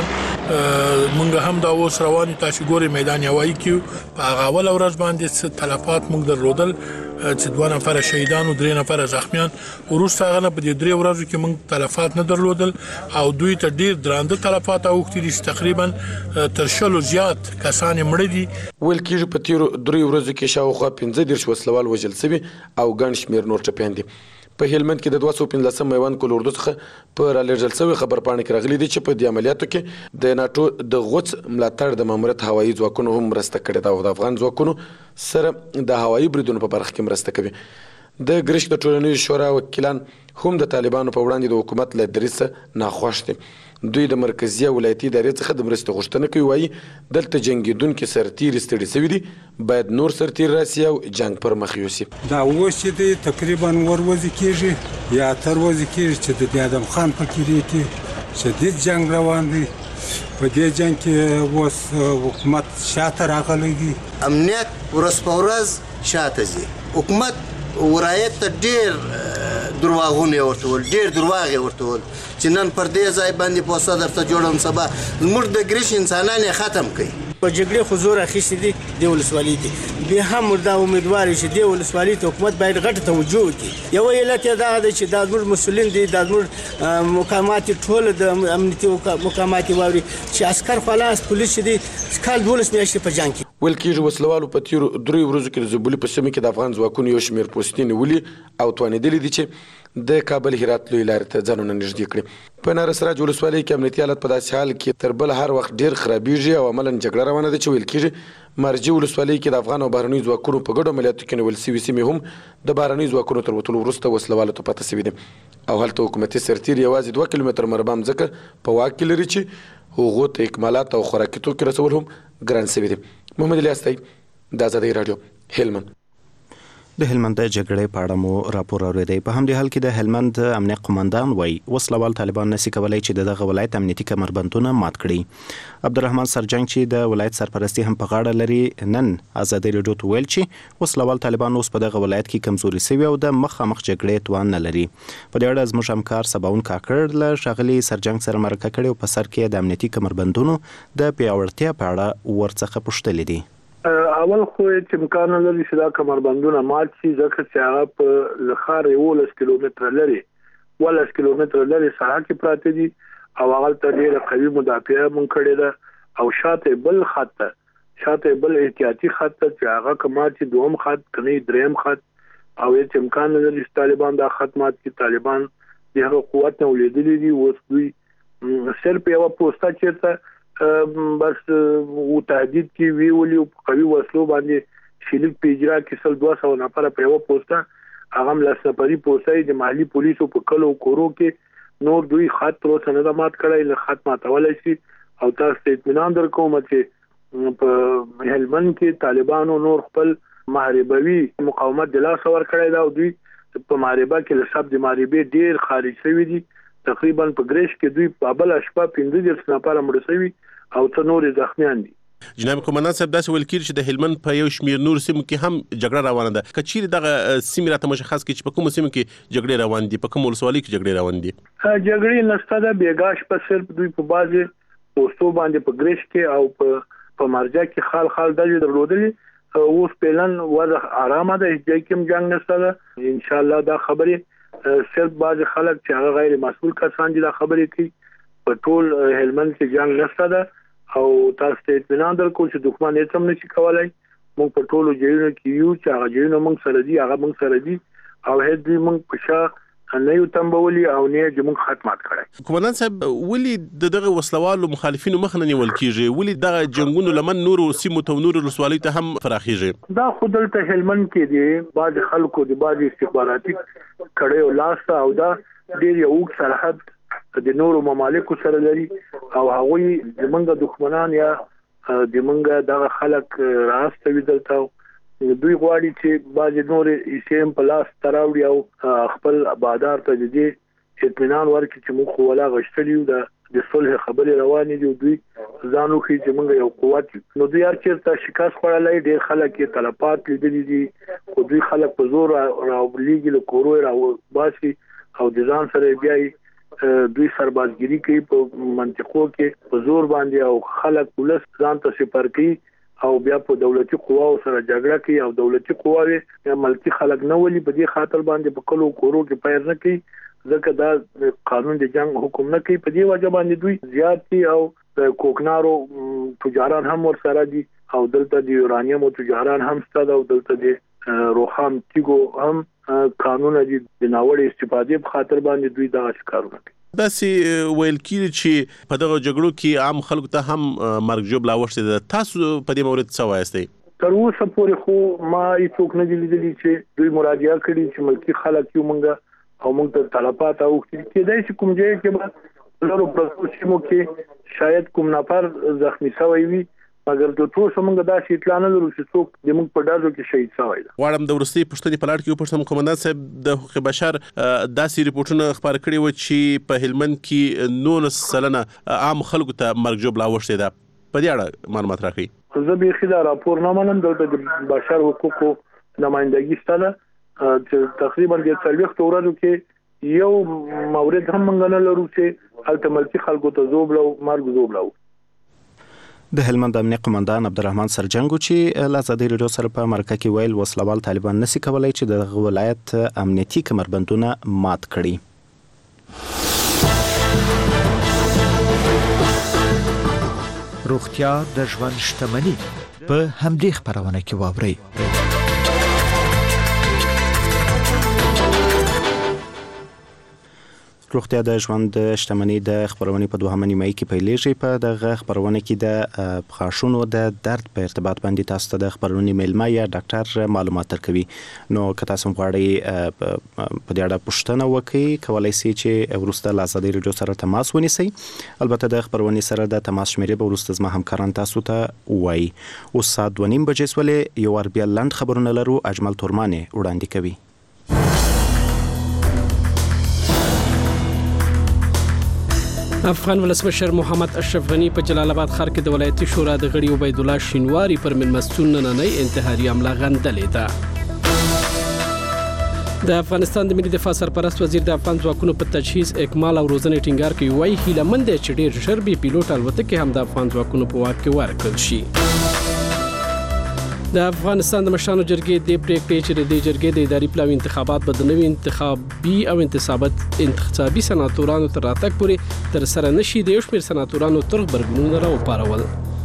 موږ هم دا اوس رواني تاسو ګوري میدان هوایي کې په هغه اول ورځ باندې څه تلفات موږ درلودل چې 2 نفر شهیدان او 3 نفر زخمیان. وروسته هغه په دې 3 ورځو کې موږ تلفات نه درلودل او دوی ته ډیر درانده تلفات اوښتي دي چې تقریبا تر 100 زیات کسان مړه دي. ویل کېږي په تیرو 3 ورځو کې شاوخوا 15 وسلوال وژل شوي او ګڼ شمېر نور ټپیان دي. په هلمند کې د 215 میوند کول اردو څخه په رالېږل شوي خبرپاڼې کې راغلي دي چې په دې عملیاتو کې د ناټو د غوڅ ملاتړ د ماموریت هوایي ځواکونو هم مرسته کړې ده او د افغان ځواکونو سره د هوایي بریدونو په برخه کې مرسته کوي. د ګرشک د ټولنیز شورا وکیلان هم د طالبانو په وړاندې د حکومت له دریځ نه خوښ دي. دوی د مرکزي ولایتي ادارې څخه د مرستې غوښتنه کوي، وایي دلته جنګېدونکي سرتیري ستړي شوي دي، باید نور سرتیري راسي او جنګ پر مخ یوسي. دا اوس چې دی تقریبا ورځې کېږي یا اتر ورځې کېږي چې د ادم خان په کلي کې شدید جنګ روان دی. په دې جنګ کې اوس حکومت شاته راغلی دی، امنیت ورځ په ورځ شاته ځي، حکومت ولایت ته ډېر درواغونه ورته ول، ډېر درواغ ورته ول چې نن پر دې ځای باندې پوسټ درته جوړوم، سبا زموږ د ګرش انسانان یې ختم کړي. په جګړې خو زور اخیستې دي د ولسوالۍ دي، بیا هم دا امیدوار چې د ولسوالۍ ته حکومت باید غټه توجه وکړي. یو علت یې دا دی چې دا زموږ مسؤلین دي، دا زموږ مقامات ټول د امنیتي مقامات واوري چې عسکر خلاص پولیس دي کال 12 میاشتې په جنګ کې. ویل کېږي وسلوالو په تیرو 3 ورځو کې د زبولي په سیمه کې د افغان ځواکونو یو شمېر پوستې نیولي او توانېدلي دي چې د کابل هرات لوی لارې ته ځانونه نږدې کړي. په نار سراج ولسوالۍ کې امنیتي حالت په داسې حال کې تر بل هر وخت ډېر خرابېږي او عملاً جګړه روانه ده چې ویل کېږي مرجي ولسوالۍ کې د افغان او بهرنیو ځواکونو په ګډو عملیاتو کې نیول سوي سیمې هم د بهرنیو ځواکونو تر وتلو وروسته وسلوالو ته پاته سوي دي او هلته حکومتي سرتیر یوازې 2 کیلومتر مربع مځکه په واک کې لري چې هغو ته اکمالات او خوراکي توکي رسول هم ګران سوي دي. محمد الیاس دی، د آزادۍ راډیو، هلمند. د هلمند د جګړې په اړه مو راپور اوریدی. په همدې حال کې د هلمند امنیه قومندان وایي وسلوال طالبان نشي کولای چې دغه ولایت امنیتي کمربندونه مات کړي. عبدالرحمن سرجنګ چې د ولایت سرپرستی هم په غاړه لري نن آزادۍ راډیو ته ویل چې وسلوال طالبان اوس په دغه ولایت کې کمزوري سوي او د مخامخ جګړې توان نه لري. په دې اړه زموږ همکار سباون کاکړ له ښاغلي سرجنګ سره مرکه کړې او په سر کې د امنیتي کمربندونو د پیاوړتیا په اړه ورڅخه پوښتلې دي. اول خو چې امکان لري چې دا کمربندونه مات شي ځکه چې هغه په لخر 11 کیلومتر لري 11 کیلومتر لري ساحه کې پراته دي او هغه ته ډېر قوي مدافعه مونږ کړې ده او شاته بل احتیاطي خط چې هغه کما چې دوم خط کني دریم خط او چې امکان لري چې طالبان دا خدمات کې طالبان دغه قوت نه ولیدلې دي اوس دوی صرف یو پوسټه چیرته بس او تهدید کې ویولي او قوي وسلو باندې شلیک پیجرا کې 200 نفر په یو پوسټه هغه لاسپری پوسټه د محلي پولیسو په کلو کورو کې نور دوی خط تر سند مات کړای له خط ماتول شي او تاسو اطمینان درکوم چې په هلمند کې طالبانو نور خپل محاربوي مقاومت د لاس ور کړی دا او دوی په محاربه کې له سب د محاربې ډیر خارج شوی دي. تقریبا په ګریش کې دوی په بل اشپا 15 نفر مړ شوي او څو نور زخمیان دي. جناب قومندان صاحب داسې ویل کېږي چې د هلمند په یو شمېر نور سیمو کې هم جګړه روانه ده. که چیرې دغه سیمې راته مشخص کړي چې په کومو سیمو کې جګړې روان دي، په کومو ولسوالۍ کې جګړې روان دي؟ جګړې نشته ده، بیګاش په صرف دوی په بازي پوسټو باندې په ګریش کې او په مرجع کې خال دلې درلودلې اوس پلان وضع آرامه ده، هیڅ کوم جنگ نشته ده. ان شاء الله دا خبره صرف بعض خلک چې هغه غیر مسؤل کسان دي دا خبرې کوي په ټول هلمند کې جنگ نشته ده او تاسو ته اطمینان درکو چې دښمن هیڅ هم نشي کولای. موږ په ټولو ځایونو کې یو چې هغه ځایونه موږ سره دي هغه موږ سره دي او هیڅ دوی موږ په شا نه یو تنبولي او نه چې موږ ختمات کړای. قومندان صاحب ولې دغه وسلوالو مخالفینو مخ نه نیول کیږي؟ ولې دغه جنگونو لمن نورو سیمو ته نورو ولسوالۍ ته هم فراخیږي؟ دا خودل ته هلمند کې دي بعض خلکو د بعض استخباراتي کړي او لاسته او دا ډیر یو سرحد د نورو ممالکو سره لري او هغه زمونږ دښمنان یا زمونږ دغه خلک راستوي دلته دوی غواړي چې بعض نور ایسیم په لاس تراوړي او خپل بادار ته دې اطمینان ورکړي چې موږ ولا غشتلیو د صلح خبرې روانې دي دوی ځانو کې چې موږ یو قوت نو دوی هر چیرته شکست خورلای ډیر خلک یې تلفات لیدلي دي خو دوی خلک په زور راولېږي له کورو راو باسي او د ځان سره بیا دوی سربازګری کوي په منطقو کې په زور باندې او خلک ولس ځان ته سپر کوي او بیا په دولتي قواو سره جګړه کوي او دولتي قواوي یا ملکی خلک نه ولي په دې خاطر باندې په کلو کورو کې پیر نه کوي ځکه دا قانون د جنگ حکم نه کوي. په دې وجه باندې دوی زیات دي او کوکنارو تجاران هم ور سره دي او دلته د یورانیم تجاران هم ستاسو او دلته د روخام تیګو هم قانون دي د ناوړ استفادې په خاطر باندې دوی دا ښکارونه کوي. داسې ویل کېږي چې په دغه جګړو کې عام خلکو ته هم مرګ ژوبله اوښتې ده. تاسو په دې مورد څه وایاستئ؟ تر اوسه پورې خو ما هیڅوک نه دي لیدلي چې دوی مراجعه کړي چې ملکي خلک یو مونږ او موږ ته طلبات اوښتي کېدای شي کوم ځای کې به لرو پرتو سیمو کې شاید کوم نفر زخمی شوی وي مګر د ټول څنګه دا شي اطلاع نه لرو چې څوک د موږ په ډاډو کې شهید شوی دی. غواړم د ورستي پښتني پلاټ کې وپوښتم قومندان صاحب د حقوق بشر داسې ریپورتونه خبر کړي و چې په هلمند کې 19% عام خلکو ته مرګ ژوبله اوښتې ده. په دې اړه معلومات راکړئ. زه به خلا راپور نه منم دلته د بشر حقوقو نمائندګي ستله چې تقریبا د 40 ورځو کې یو مورد هم منګنه لرو چې التملتي خلکو ته زوبله مرګ زوبله. د هلمند امنیه قومندان عبدالرحمن سرجنګ چې له آزادۍ راډیو سره په مرکه کې ویل وسلوال طالبان نشي کولای چې د ولایت امنیتي کمربندونه مات کړي. روغتیا د ژوند شتمني ده. په همدې خبرونه کې واورئ. روغتیا د ژوند شتمنۍ د خبرونې په دوهمه نیمایي کې پیلېږي. په دغه خبرونه کې د غاښونو د درد په ارتباط باندې تاسو ته د خبرونې میلمه یا ډاکټر معلومات درکوي. نو که تاسو غواړئ په دې اړه پوښتنه وکړئ، کولی شئ چې وروسته له ازادۍ راډیو سره تماس ونیسئ. البته د خبرونې سره د تماس شمیرې به وروسته زما همکاران تاسو ته ووایي. اوس ساعت 2:30 بجې سولې، یو وار بیا لنډ خبرونه لرو. اجمل تورمان وړاندې کوي. افغان ولسمشر محمد اشرف غنی په جلال آباد ښار کې د ولایتي شورا د غړي عبید الله شینواری پر مېلمستون نننۍ انتحاري حمله غندلې ده. د افغانستان د ملي دفاع سرپرست وزیر د افغان ځواکونو په تجهیز، اکمال او روزنې ټینګار کوي. وایي هیله مند دی چې ډېر ژر بې پیلوټ الوتکې هم د افغان ځواکونو په واک کې ورکړل شي. د افغانستان د مشرانو جرګې د پریکړې چې د دې جرګې د اداري پلاوي انتخابات به د نوي انتخابي او انتصابي سناتورانو تر راتګ پورې تر سره نشي، د یو شمېر سناتورانو تر غبرګونونه راوپارول.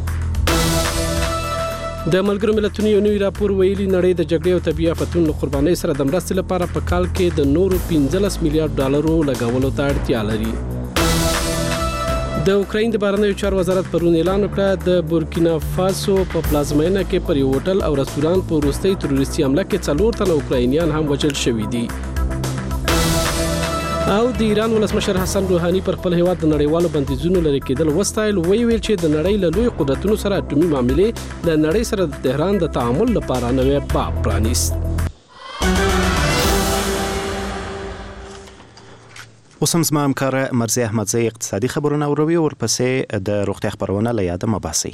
د ملګرو ملتونو یو نوی راپور ویلي نړۍ د جګړې او طبیعي آفتونو له قربانۍ سره د مرستې لپاره په کال کې د نورو 15 میلیارډ ډالرو لګولو ته اړتیا لري. د اوکراین د بهرنیو چارو وزارت پرون اعلان وکړ د بورکینا فاسو په پلازمینه کې پر یو هوټل او رستوران په وروستۍ تروریستي حمله کې 4 تنه اوکراینیان هم وژل شوي دي. او د ایران ولسمشر حسن روحاني پر خپل هیواد د نړیوالو بندیزونو لرې کېدل وستایل. ویل چې د نړۍ له لوی قدرتونو سره اټومي معاملې د نړۍ سره د تهران د تعامل لپاره نوې باب پرانیست. اوس هم زما همکاره مرزي احمدزی اقتصادي خبرونه اوروي، ورپسې د روغتیا خبرونه له یاده مه باسئ.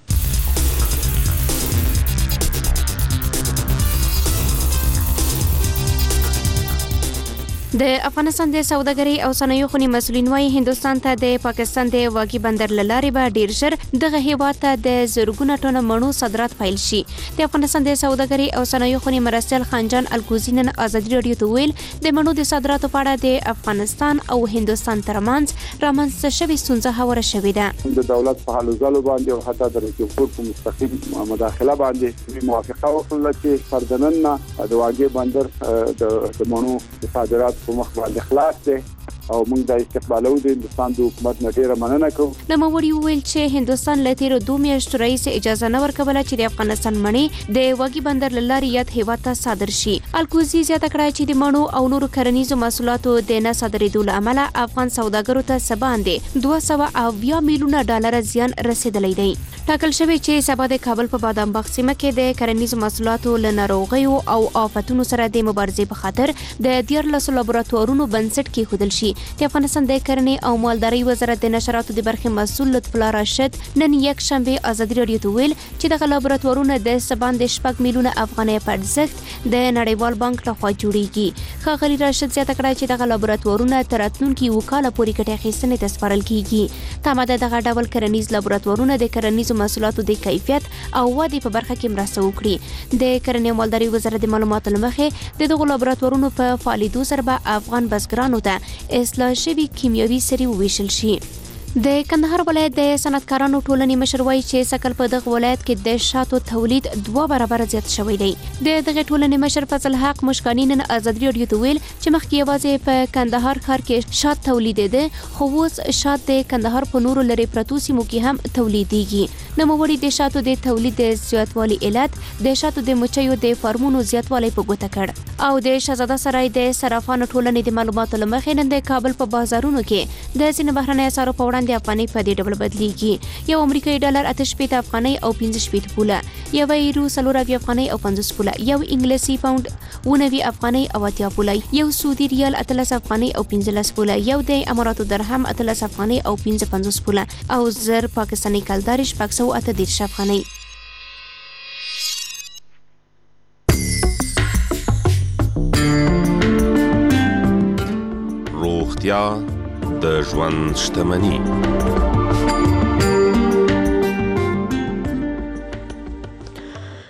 د افغانستان د سوداګرۍ او صنایعو خونې مسؤلین وايي هندستان ته د پاکستان د واګي بندر له لارې به ډیر ژر دغه هیواد ته د زرګونه ټنه مڼو صادرات پیل شي. د افغانستان د سوداګرۍ او صنایعو خونې مرستیال خانجان الکوزي نن ازادي راډیو ته ویل د مڼو د صادراتو په اړه د افغانستان او هندستان ترمنځ رامنځته شوې ستونزه هواره شوې ده. د دولت په هلو ځلو باندې او حتی د رکوټ په مستقیم مداخله باندې موافقه وکړه چې فردنن د واګي بندر د مڼو صادرات په مخ باندې خلاص دي او موږ د استقبالو د هندستان د حکومت نه ډیره مننه کوو. نوموړي وویل چې هندستان له تیرو 2 میاشتو راهیسې اجازه نه ورکوله چې د افغانستان مڼې د واګي بندر له لارې یاد هیواد ته صادر شي. الکوزي زیاته کړه چې د مڼو او نورو کرنیزو محصولاتو د نه صادرېدو له امله افغان سوداګرو ته څه باندې 220 میلیونه ډالر زیان رسیدلی دی. ټاکل شوی چې سبا د کابل په بادام باغ سیمه کې د کرنیزو محصولاتو له ناروغیو او آفتونو سره د مبارزې په خاطر د 14 لابراتوارونو بنسټ کېښودل شي. د افغانستان د کرنې او مالدارۍ وزارت د نشراتو د برخې مسؤل لطف الله راشد نن یک شنبه ازادي راډیو ته ویل چې دغه لابراتوارونه د سبان د 4 میلیونه افغانۍ په ارزښت د نړیوال بانک لخوا جوړیږي. ښاغلي راشد زیاته کړه چې دغه لابراتوارونه تر راتلونکي وکاله پورې ګټه اخیستنې ته سپارل کیږي. تمه ده دغه ډول کرنیز لابراتوارونه د کرنیزو محصولاتو د کیفیت او ودې په برخه کې مرسته وکړي. د کرنې او مالدارۍ وزارت د معلوماتو له مخې د دغو لابراتوارونو په فعالیدو سره به افغان بزګرانو ته اصلاح شوي کیمیاوي سرې وویشل شي. د کندهار ولایت د صنعتکارانو ټولنې مشر وایي چې سکل په دغه ولایت کې د شاتو تولید 2 برابر زیات شوی دی. د دغه ټولنې مشر فضل حق مشکانی نن ازادي راډیو ته ویل چې مخکې یوازې په کندهار ښار کې شات تولیدېده، خو اوس شات د کندهار په نورو لرې پرتو سیمو کې هم تولیدېږي. نوموړي د شاتو د تولید د زیاتوالي علت د شاتو د مچیو د فارمونو زیاتوالی په ګوته کړ. او د شهزاده سرای د صرافانو ټولنې د معلوماتو له مخې نن د کابل په بازارونو کې د ځینې بهرنیو اسعارو په وړاندې افغانۍ په دې ډول بدلیږي. یو امریکایي ډالر 8 افغانۍ او 15 پوله، یو یورو 4 افغانۍ او 50 پوله، یو انګلیسي پاوند 19 افغانۍ او 80 پوله، یو سعودي ریال 13 افغانۍ او 15 پوله، یو د اماراتو درهم 13 افغانۍ او 55 پوله او زر پاکستاني کلدار 638 افغانۍ. روغتیا د ژوند شتمني.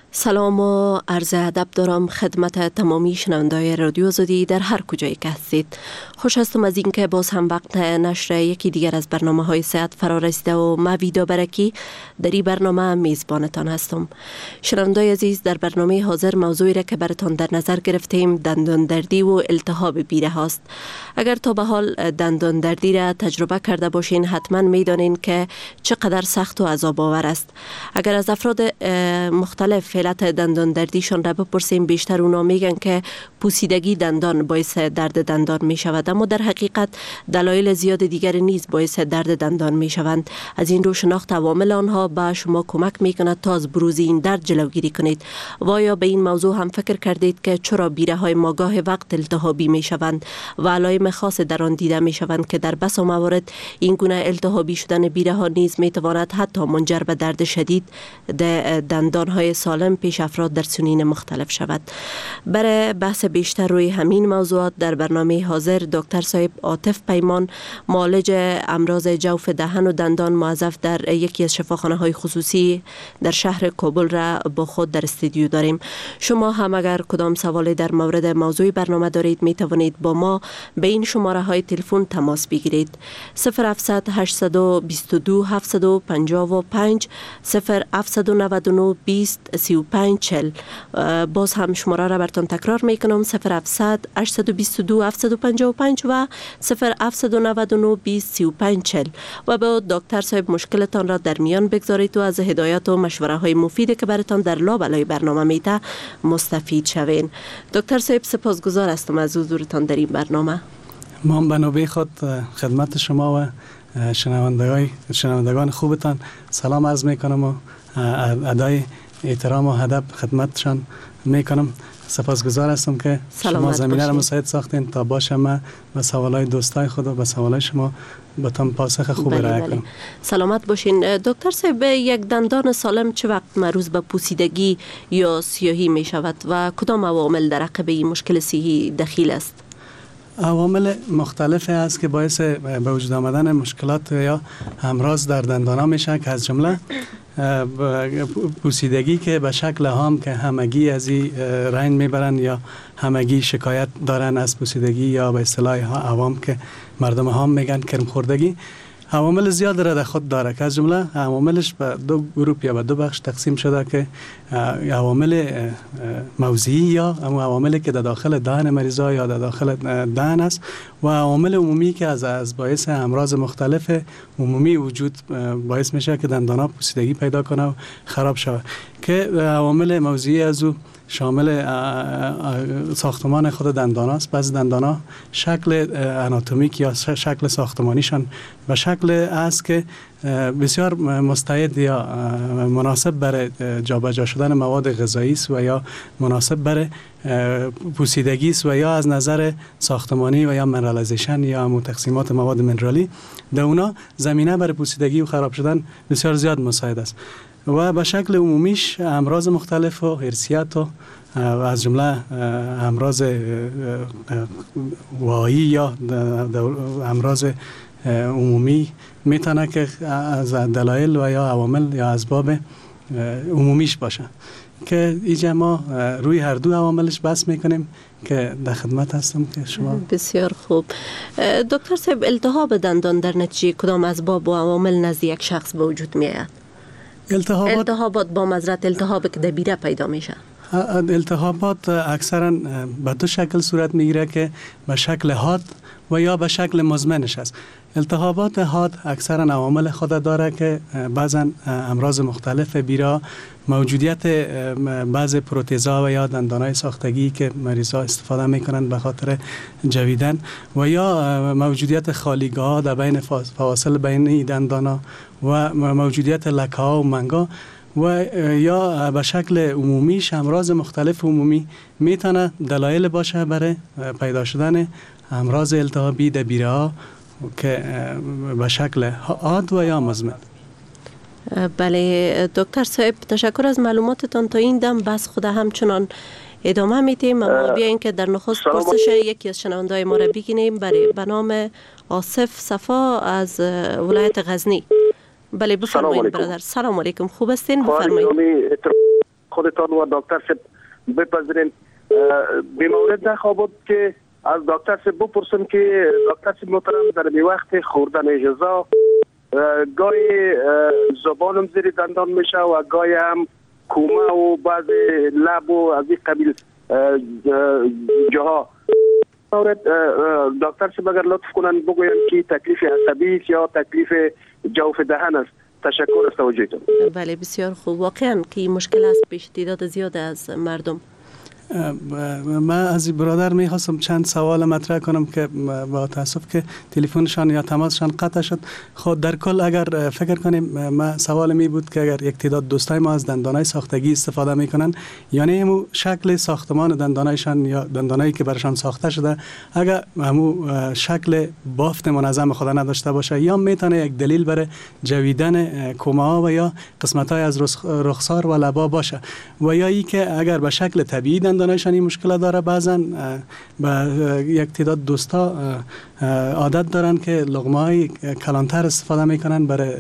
سلام و عرض ادب دارم خدمت تمامی شنوندگان رادیو آزادی در هر کجایی که هستید. خوش هستم از اینکه باز هم وقت نشر یکی دیگر از برنامه‌های صحت فرا رسیده و من ویدا برکی در این برنامه میزبانتان هستم. شنوندگان عزیز، در برنامه حاضر موضوعی را که براتان در نظر گرفتیم دندان دردی و التهاب بیره هاست. اگر تا به حال دندان دردی را تجربه کرده باشین حتما میدانین که چقدر سخت و عذاب آور است. اگر از افراد مختلف علت دندان دردیشان را بپرسیم بیشتر اونا میگن که پوسیدگی دندان باعث درد دندان می شود، اما در حقیقت دلایل زیاد دیگر نیز باعث درد دندان می شوند. از این رو شناخت عوامل آنها به شما کمک می کند تا از بروز این درد جلوگیری کنید. و آیا به این موضوع هم فکر کردید که چرا بیره های ما گاه وقت التهابی می شوند و علائم خاص در آن دیده می شوند که در بسا موارد این گونه التهابی شدن بیره ها نیز می تواند حتی منجر به درد شدید دندان های سالم پیش افراد در سنین مختلف شود. برای بحث بیشتر روی همین موضوعات در برنامه حاضر دکتر صاحب عاطف پیمان، معالج امراض جوف دهن و دندان موظف در یکی از شفاخانه‌های خصوصی در شهر کابل را با خود در استودیو داریم. شما هم اگر کدام سوالی در مورد موضوع برنامه دارید می توانید با ما به این شماره های تلفن تماس بگیرید: 0700 822 755 0799 20 35 40. باز هم شماره را براتون تکرار میکنم: 0700 822 755 و 0799 20 35 40. و با دکتر صاحب مشکلتان را در میان بگذارید و از هدایت و مشوره های مفیدی که براتون در لابلای برنامه میده مستفید شوین. دکتر صاحب سپاسگزار هستم از حضورتان در این برنامه. ما به نوبه خود خدمت شما و شنوندگان خوبتان سلام عرض میکنم و ادای احترام و ادب خدمتشان میکنم. سپاسگزار هستم که شما زمینه را مساعد ساختین تا باشم من به سوالای دوستای خود و به سوالای شما بتم پاسخ خوب ارائه کنم. سلامت باشین. دکتر صاحب، یک دندان سالم چه وقت معروض به پوسیدگی یا سیاهی می شود و کدام عوامل در عقب این مشکل صحی دخیل است؟ عوامل مختلفی است که باعث به وجود آمدن مشکلات یا امراض در دندان‌ها میشه که از جمله پوسیدگی که به شکل هام که همگی از این رنج میبرن یا همگی شکایت دارن از پوسیدگی یا به اصطلاح عوام که مردم هام میگن کرم خوردگی، عوامل زیاد را در خود داره که از جمله عواملش به دو گروه یا به دو بخش تقسیم شده که عوامل موضعی یا عواملی که در داخل دهن مریضا یا در داخل دهن است و عوامل عمومی که از باعث امراض مختلف عمومی وجود باعث میشه که دندان‌ها پوسیدگی پیدا کنه و خراب شود. که عوامل موضعی از او شامل ساختمان خود دندان است. بعضی دندان ها شکل آناتومیک یا شکل ساختمانیشان به شکل است که بسیار مستعد یا مناسب برای جابجا شدن مواد غذایی است و یا مناسب برای پوسیدگی است و یا از نظر ساختمانی و یا منرالایزیشن یا تقسیمات مواد منرالی در اونا زمینه برای پوسیدگی و خراب شدن بسیار زیاد مساعد است. و به شکل عمومیش امراض مختلف و ارثیات و از جمله امراض واعی یا امراض عمومی میتونه که از دلایل و یا عوامل یا اسباب عمومیش باشه که اینجا ما روی هر دو عواملش بحث میکنیم که در خدمت هستم که شما. بسیار خوب. دکتر صاحب، التهاب دندان در نتیجه کدام اسباب و عوامل نزد یک شخص به وجود میآید؟ التهابات با معذرت التهاب که در بیره پیدا میشه. التهابات اکثرا به دو شکل صورت میگیره که به شکل حاد و یا به شکل مزمنش است. التهابات حاد اکثرا عوامل خود داره که بعضا امراض مختلف بیره، موجودیت بعض پروتزا و یا دندانهای ساختگی که مریضا استفاده میکنند به خاطر جویدن و یا موجودیت خالیگاه در بین فواصل بین دندانا و موجودیت لکه‌ها و منگا و یا به شکل عمومیش امراض مختلف عمومی میتونه دلایل باشه برای پیدا شدن امراض التهابی در بیره ها که به شکل حاد و یا مزمن. بله دکتر صاحب، تشکر از معلوماتتان. تا این دم بس خود همچنان ادامه میدیم، اما بیاین که در نخست پرسش یکی از شنونده‌های ما را بگیریم به نام آصف صفا از ولایت غزنی. بله بفرمایید برادر. سلام علیکم، خوب هستین؟ بفرمایید. خودتان و دکتر صاحب بپذیرین. به مورد خوابت که از دکتر صاحب بپرسم که دکتر صاحب محترم در می وقت خوردن غذا گاهی زبانم زیر دندان میشه و گاهی هم کومه و بعض لب و از این قبیل جاها. دکتر صاحب اگر لطف کنن بگوین که تکلیف عصبی است یا تکلیف جوف دهن است. تشکر از توجهتون. بله بسیار خوب. واقعا که مشکل است پیش تعداد زیاد از مردم. من از برادر میخواستم چند سوال مطرح کنم که با تاسف که تلفنشان یا تماسشان قطع شد. خود در کل اگر فکر کنیم ما سوال می بود که اگر یک تعداد دوستای ما از دندانای ساختگی استفاده میکنن یعنی همو شکل ساختمان دندانایشان یا دندانایی که برشان ساخته شده اگر همو شکل بافت منظم خود نداشته باشه یا میتونه یک دلیل برای جویدن کومه و یا قسمت‌های از رخسار و لبا باشه و یا ای که اگر به شکل طبیعی دندانایشان این مشکل داره بعضا با یک تعداد دوستا عادت دارن که لقمه‌های کلانتر استفاده میکنن برای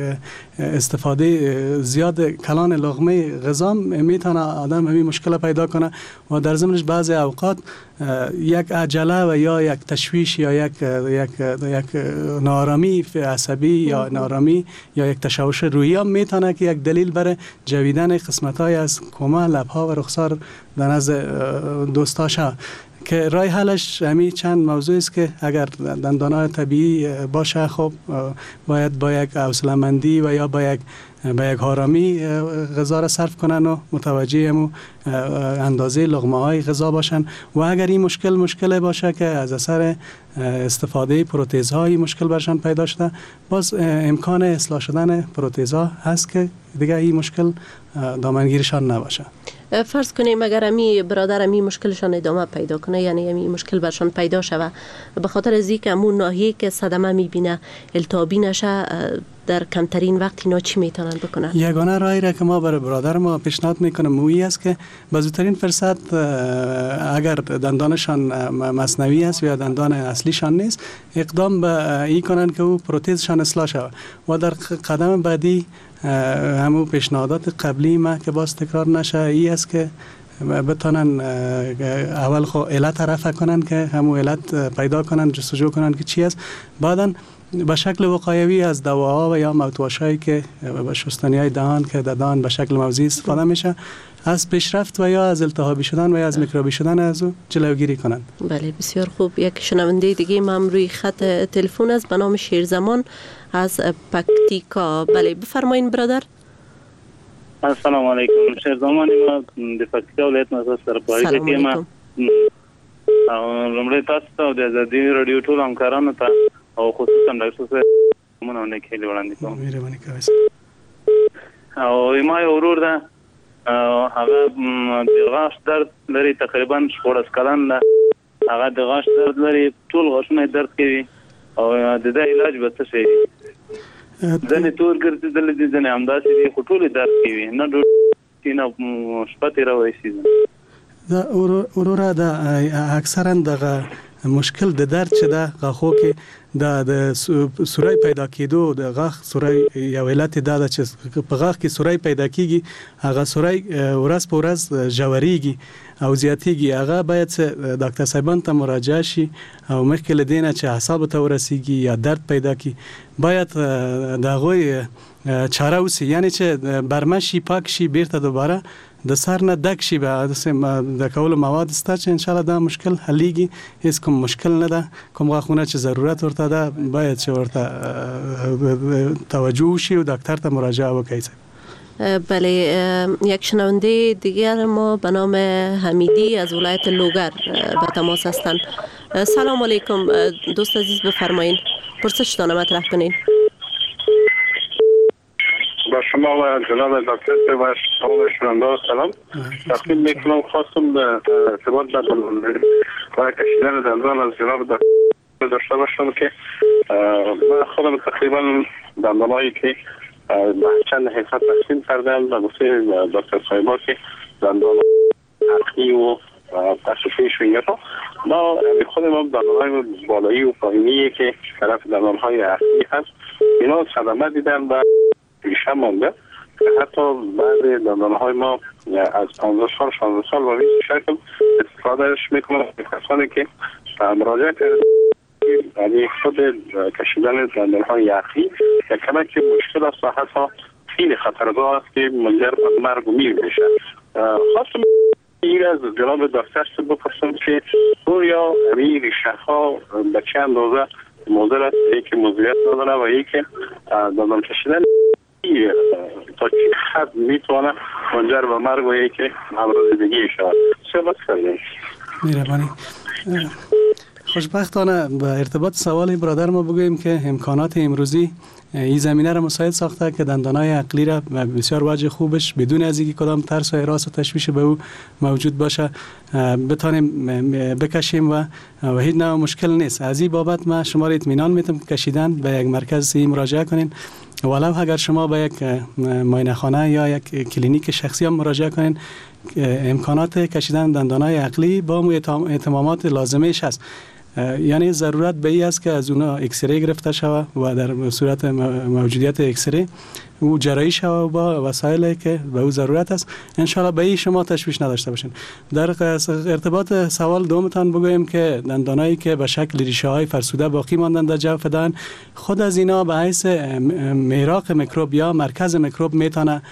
استفاده زیاد کلان لقمه غذا میتونه آدم همین مشکل پیدا کنه و در ضمنش بعضی اوقات یک عجله و یا یک تشویش یا یک نارامی عصبی یا نارامی یا یک تشوش روحی هم میتونه که یک دلیل برای جویدن قسمت‌های از کومه لب‌ها و رخسار در نزد دوستاشه که رای حلش همین چند موضوع است که اگر دندانای طبیعی باشه خب باید با یک حوصله‌مندی و یا با یک آرامی غذا را صرف کنن و متوجه اندازه لقمه‌های غذا باشن و اگر این مشکل باشه که از اثر استفاده پروتزهای مشکل برشان پیدا شده باز امکان اصلاح شدن پروتزها هست که دیگه این مشکل دامنگیرشان نباشه. فرض کنیم اگر امی برادر امی مشکلشان ادامه پیدا کنه یعنی امی مشکل برشان پیدا شوه به خاطر از اینکه امون ناحیه که صدمه میبینه التهابی نشه در کمترین وقت اینا چی میتونن بکنن؟ یگانه راهی را که ما برای برادر ما پیشنهاد میکنم مویی است که به زودترین فرصت اگر دندانشان مصنوعی است یا دندان اصلیشان نیست اقدام به این کنن که او پروتزشان اصلاح شود و در قدم بعدی همون پیشنهادات قبلی ما که باز تکرار نشه ای است که بتونن اول خو علت رفع کنن که همون علت پیدا کنن جستجو کنن که چی است بعداً به شکل وقایوی از دواها و یا ماوتواشایی که به شستنی‌های دهان که در دهان به شکل موضعی استفاده میشه از پیشرفت و یا از التهابی شدن و یا از میکروبی شدن از او جلوگیری کنند. بله بسیار خوب. یک شنونده دیگه ما روی خط تلفن است به نام شیرزمان از پکتیکا. بله بفرمایید برادر. السلام علیکم. شیرزمان ما د پکتیکا ولایت نه سرپرست کې ما لومړی تاسو ته د ازادي رادیو ټول همکارانو ته او خصوصا ډاکټر صاحب مونږ نه کېلې وړاندې کوم. مهرباني کوئ. او ما یو ورور ده هغه د غاښ درد لري تقریبا 14 کلن ده هغه د غاښ درد لري ټول غاښونه درد کوي او د دې علاج به څه شي ځنې تور ګرځېدل دي ځنې همداسې دي خو ټول درد کوي نه نه شپه تېروي شي. دا وروره دا اکثرا دغه مشکل د درد چې دا غاښو کې د سورای پیدا کېدو د غاښ سورای یو علت دا چې په غاښ کې سورای پیدا کیږي هغه سورای ورځ په ورځ ژورېږي او زیاتېږي هغه باید ډاکټر صاحبان ته مراجعه شي او مخکې له دې نه چې اعصابو ته ورسیږي یا درد پیدا کی باید د هغوی چاره وسی یعنی چې برمه شي پاک شي بیرته دوباره د سر نه دک شي به د کولو مواد ستا چې ان شاء الله دا مشکل حلیږي هیڅ کوم مشکل نه ده کوم غاښونه چې ضرورت ورته ده باید چې ورته توجه شي و دکتر ته مراجعه وکړي. بله یک شنونده دیگر ما به نام حمیدی از ولایت لوگر به تماس هستند. سلام علیکم دوست عزیز بفرمایید پرسشتان مطرح کنین. با شما و جناب دکتر و تمام شنوندگان سلام. تقدیم میکنم خواستم به ارتباط با کشیدن دندان از جناب دکتر داشته باشم که من خودم تقریبا دندانایی که چند حیثیت تقسیم کردم و گفته دکتر صاحبا که دندان حلقی و تصفیه شوینگت ها ما خودم هم دندانهای بالایی و پایینی که طرف دندانهای اصلی هست اینا صدمه دیدن و ریشه مانده حتی بعضی دندانهای ما از 15 سال 16 سال و 20 شکل استفادهش میکنن. کسانی که مراجعه کردن یعنی خود کشیدن دندانهای یخی یک کمک مشکل است و حتی خیلی خطرناک است که منجر به مرگ و میر میشه. خواستم این از جناب دکتر بپرسم که یا این ریشه ها به چه اندازه مضر است، یکی مضریت نداره و یکی دندان کشیدن تا چه حد میتونه منجر به مرگ و یکی امراض دیگه شود. صحبت کردیم. مهربانی. خوشبختانه به ارتباط سوال برادر ما بگوییم که امکانات امروزی این زمینه را مساعد ساخته که دندانهای عقلی را بسیار وجه خوبش بدون از اینکه کدام ترس و هراس و تشویش به او موجود باشه بتانیم بکشیم و هیچ نوع مشکل نیست. از این بابت من شما را اطمینان میتم کشیدن به یک مرکز مراجعه کنین، ولو اگر شما به یک معاینه‌خانه یا یک کلینیک شخصی هم مراجعه کنین امکانات کشیدن دندانهای عقلی با اهتمامات لازمش هست. یعنی ضرورت به این است که از اونا اکسری گرفته شود و در صورت موجودیت اکسری او جراحی شود با وسایلی که به او ضرورت است. ان شاء الله به این شما تشویش نداشته باشین. در ارتباط سوال دومتان بگویم که دندانایی که به شکل ریشه های فرسوده باقی ماندن در جوف دهن، خود از اینا به حیث میراق میکروب یا مرکز میکروب میتونه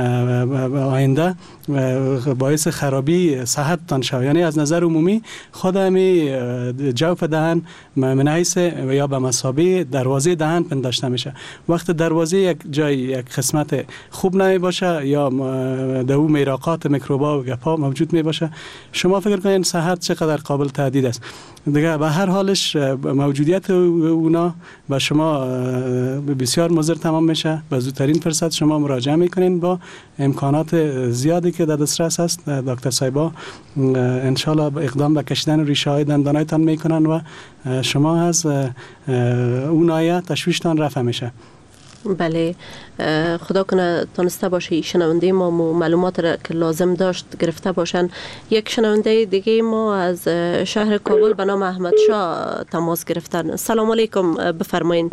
آینده باعث خرابی صحتتان شود. یعنی از نظر عمومی خود همی جوف دهن من حیث یا به مثابه دروازه دهن پنداشته میشه. وقت دروازه یک جای یک قسمت خوب نمی باشه یا در او میراقات میکروبا و گپا موجود می باشه، شما فکر کنین صحت چقدر قابل تهدید است. دیگه به هر حالش موجودیت اونا به شما بسیار مضر تمام میشه. به زودترین فرصت شما مراجعه میکنین با امکانات زیادی که در دسترس است. دکتر صاحبا ان شاء الله اقدام به کشیدن ریشه های دندانایتان میکنن و شما از اون آیه تشویشتان رفع میشه. بله، خدا کنه تونسته باشه شنونده ما معلومات را که لازم داشت گرفته باشن. یک شنونده دیگه ما از شهر کابل به نام احمد شاه تماس گرفتن. سلام علیکم، بفرمایید.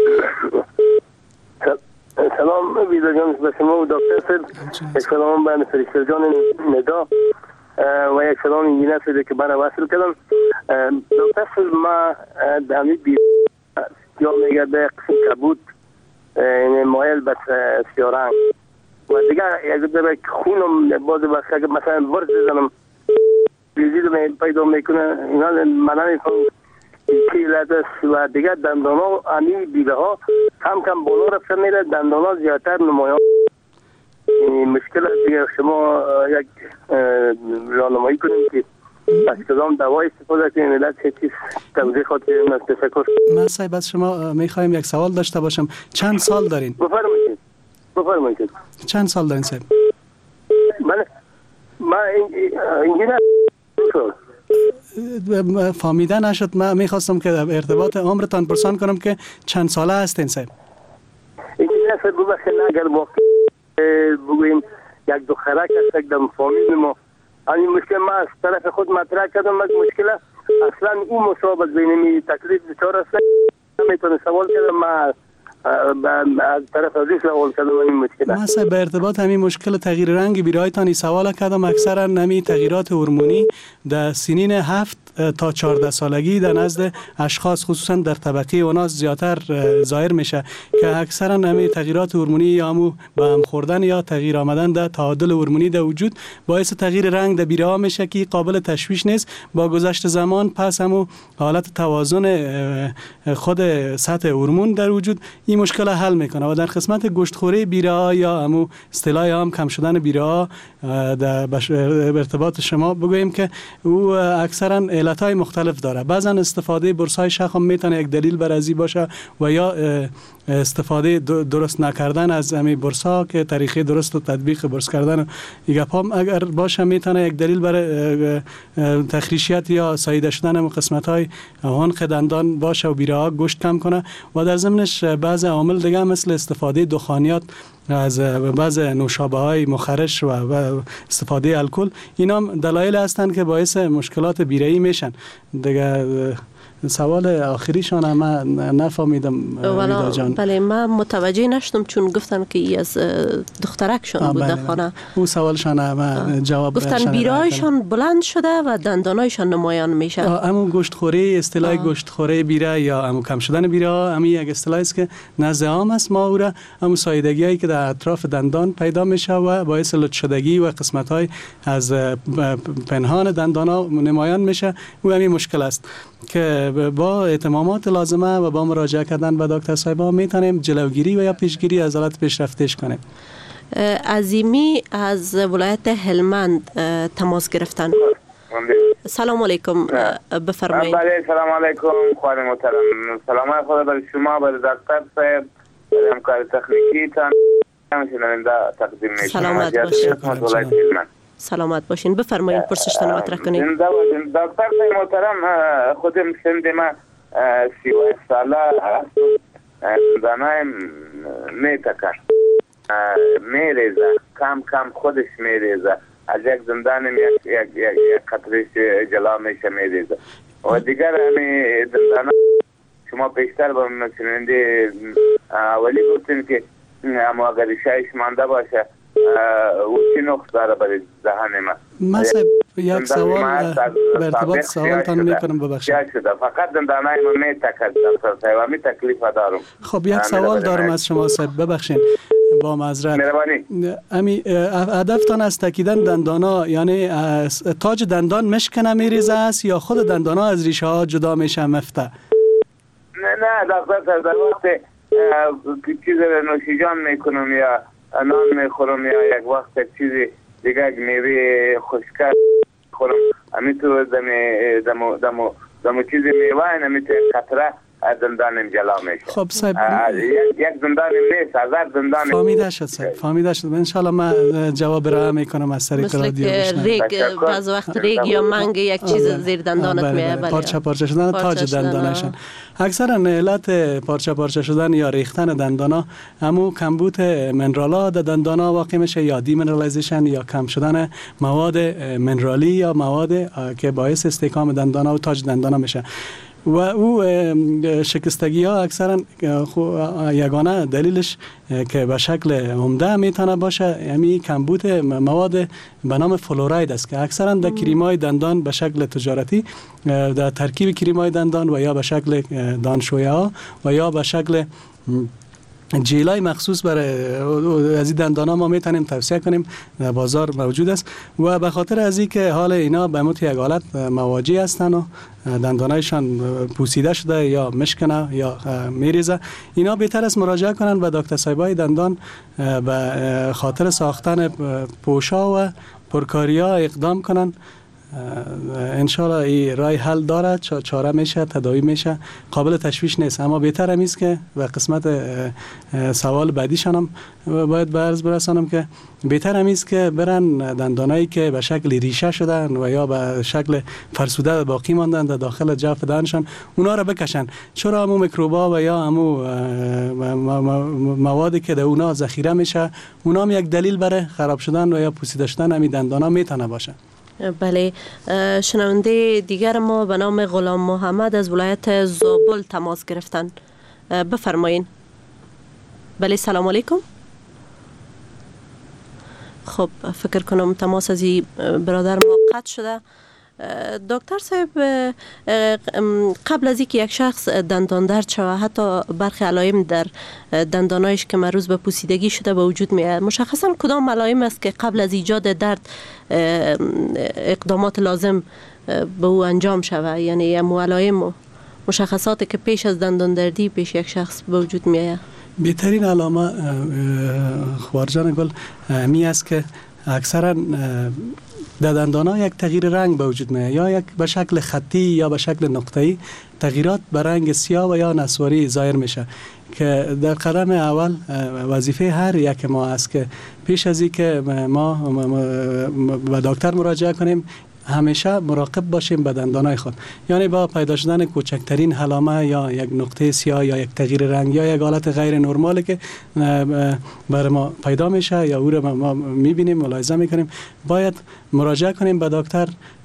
سلام ویدا جان به شما و دکتر صاحب. یک سلام به فرشته جان ندا و یک سلام انجینر صاحب که برای وصل کردم. دکتر صاحب ما دمی بی یا میگه به قسم کبود مایل به سیارنگ و دیگه یک در خونم باز بسته که مثلا ورد زنم لیزید پیدا میکنه اینا من نمیفهم چی علت است. و دیگه دندان ها امی دیده ها هم کم بالا رفته میره، دندان ها زیادتر نمایان. مشکل دیگه شما یک راهنمایی کنیم که از کدام دوای استفاده کنیم، علت چه چیز توضیح خواهد کنیم از تشکر. من صاحب از شما میخوایم یک سوال داشته باشم. چند سال دارین؟ بفرمایید. چند سال دارین صاحب؟ من انجینر فهمیده نشد. من میخواستم که ارتباط عمرتان پرسان کنم که چند ساله هستین صاحب؟ انجینر صاحب ببخشید اگر واقعا بگویم یک دخترک است یک دم فامیل ما این مشکل ما از طرف خود مطرح کردم. از مشکل اصلا اون مصابت بینمی تکلیف دچار است نمیتونه سوال کردم. ما از طرف ازش سوال کردم این مشکل است. به ارتباط همین مشکل تغییر رنگ بیرایتان سوال کردم. اکثرا نمی تغییرات هورمونی در سنین 7 تا 14 سالگی در نزد اشخاص خصوصا در طبقه اوناس زیادتر ظاهر میشه که اکثرا همین تغییرات هورمونی یا همو به هم خوردن یا تغییر آمدن در تعادل هورمونی در وجود باعث تغییر رنگ در بیراه میشه که قابل تشویش نیست. با گذشت زمان پس همو حالت توازن خود سطح هورمون در وجود این مشکل حل میکنه و در قسمت گوشتخوری بیراه یا همو اصطلاح عام کم شدن بیراه در ارتباط شما بگوییم که او اکثرا علتهای مختلف داره. بعضا استفاده برس‌های شخم میتونه یک دلیل بر ازی باشه و یا استفاده درست نکردن از همین برس‌ها که طریقه درست و تطبیق برس کردن ایگپام اگر باشه میتونه یک دلیل برای تخریشیت یا ساییده شدن قسمت‌های عنق دندان باشه و بیراه گوشت کم کنه. و در ضمنش بعض عوامل دیگه مثل استفاده دخانیات از بعض نوشابه‌های مخرش و استفاده الکل اینا دلایل هستند که باعث مشکلات بیره‌ای میشن. دیگه سوال آخریشان من نفهمیدم ویدا جان. بله من متوجه نشدم چون گفتن که ای از دخترکشان بود در خانه. اون سوالشان من جواب گفتن بیرایشان بلند شده و دندانایشان نمایان میشه. همون گوشتخوری، اصطلاح گوشتخوری بیره یا همون کم شدن بیره، همین یک اصطلاحی است که نزد عام است ما او را همون سایدگیایی که در اطراف دندان پیدا میشه و باعث لط شدگی و قسمت‌های از پنهان دندانا نمایان میشه. و همین مشکل است که با اتمامات لازمه و با مراجعه کردن به دکتر صاحبا میتونیم جلوگیری و یا پیشگیری از حالت پیشرفتش کنیم. عظیمی از ولایت هلمند تماس گرفتن. سلام علیکم، بفرمایید. بله سلام علیکم خانم محترم. سلام خدا بر شما، بر دکتر صاحب، بر همکار تکنیکی تان شنونده تقدیم میکنم. سلامت باشین. سلامت باشین. بفرمایید پرسشتان مطرح کنید. دکتر صاحب محترم، خودم سن ما 31 ساله است. دندانایم میتکن، میریزه، کم کم خودش میریزه. از یک دندانم یک قطرش جلا میشه میریزه. و دیگر همین دندانا شما پیشتر با شنونده اولی گفتین که اما اگر ریشه‌اش مانده باشه و چی نقص داره برای دهن ما. مثلا یک سوال به ارتباط سوالتان میکنم، ببخشید. فقط دندانای من میتکد دکتر صاحب، همین تکلیف دارم. خب یک سوال دارم از شما صاحب، ببخشید با معذرت. امی هدفتان از تکیدن دندانا یعنی تاج دندان مشکنه میریزه است یا خود دندانا از ریشه ها جدا میشه مفته؟ نه دکتر صاحب، در وقت چیز نوشیجان میکنم یا نان میخورم یا یک وقت یک چیزی دیگه میوه خشکه خورم، همینطور دمو چیزی میوه همینطور قطره دندانم جلا میشه. خب صاحب یک دندانم نیست، هزار دندانم. فهمیده شد صاحب، فهمیده شد. انشالله من جواب را میکنم از طریق رادیو. مثل ریگ، بعض وقت ریگ یا منگ یک چیز زیر دندانت میاد. پارچه پارچه شدن تاج دندانشان. اکثرا علت پارچه پارچه شدن یا ریختن دندانا همو کمبود منرالا در دندانا واقع میشه یا دیمنرالایزیشن یا کم شدن مواد منرالی یا مواد که باعث استحکام دندانا و تاج دندانا میشه. و او شکستگی ها اکثرا یگانه دلیلش که به شکل عمده میتونه باشه یعنی کمبود مواد به نام فلوراید است که اکثرا در کریمای دندان به شکل تجارتی در ترکیب کریمای دندان و یا به شکل دانشویه ها و یا به شکل جیلای مخصوص برای از این دندانا ما میتونیم توصیه کنیم در بازار موجود است و به خاطر از این که حال اینا به مت یک حالت مواجه هستن و دندانایشان پوسیده شده یا مشکنه یا میریزه، اینا بهتر است مراجعه کنن به دکتر صاحبای دندان به خاطر ساختن پوشا و پرکاریا اقدام کنن. انشالله این رای حل داره، چاره میشه، تداوی میشه، قابل تشویش نیست. اما بهتر هم است که به قسمت سوال بعدیشان هم باید به عرض برسانم که بهتر هم است که برن دندانایی که به شکل ریشه شدن و یا به شکل فرسوده باقی ماندن در داخل جوف دهنشان اونا را بکشن، چرا همون میکروبا و یا همون موادی که در اونا ذخیره میشه اونا هم یک دلیل برای خراب شدن و یا پوسیده شدن همین دندانا میتونه باشه. بله، شنونده دیگر ما به نام غلام محمد از ولایت زابل تماس گرفتن. بفرمایین. بله سلام علیکم. خب فکر کنم تماس از برادر ما قطع شده. دکتر صاحب، قبل از اینکه یک شخص دندان درد شود حتی برخی علائم در دندانایش که مربوط به پوسیدگی شده به وجود میاد، مشخصا کدام علائم است که قبل از ایجاد درد اقدامات لازم به او انجام شود؟ یعنی علائم و مشخصاتی که پیش از دندان دردی پیش یک شخص به وجود میاد. بهترین علامه خوارجان گل می است که اکثرا در دندانا یک تغییر رنگ به وجود میاد، یا یک به شکل خطی یا به شکل نقطه‌ای تغییرات به رنگ سیاه و یا نسواری ظاهر میشه که در قدم اول وظیفه هر یک ما است که پیش از اینکه ما به دکتر مراجعه کنیم همیشه مراقب باشیم به دندانای خود، یعنی با پیدا شدن کوچکترین علامه یا یک نقطه سیاه یا یک تغییر رنگ یا یک حالت غیر نرمالی که برای ما پیدا میشه یا او رو ما میبینیم ملاحظه میکنیم باید مراجعه کنیم به دکتر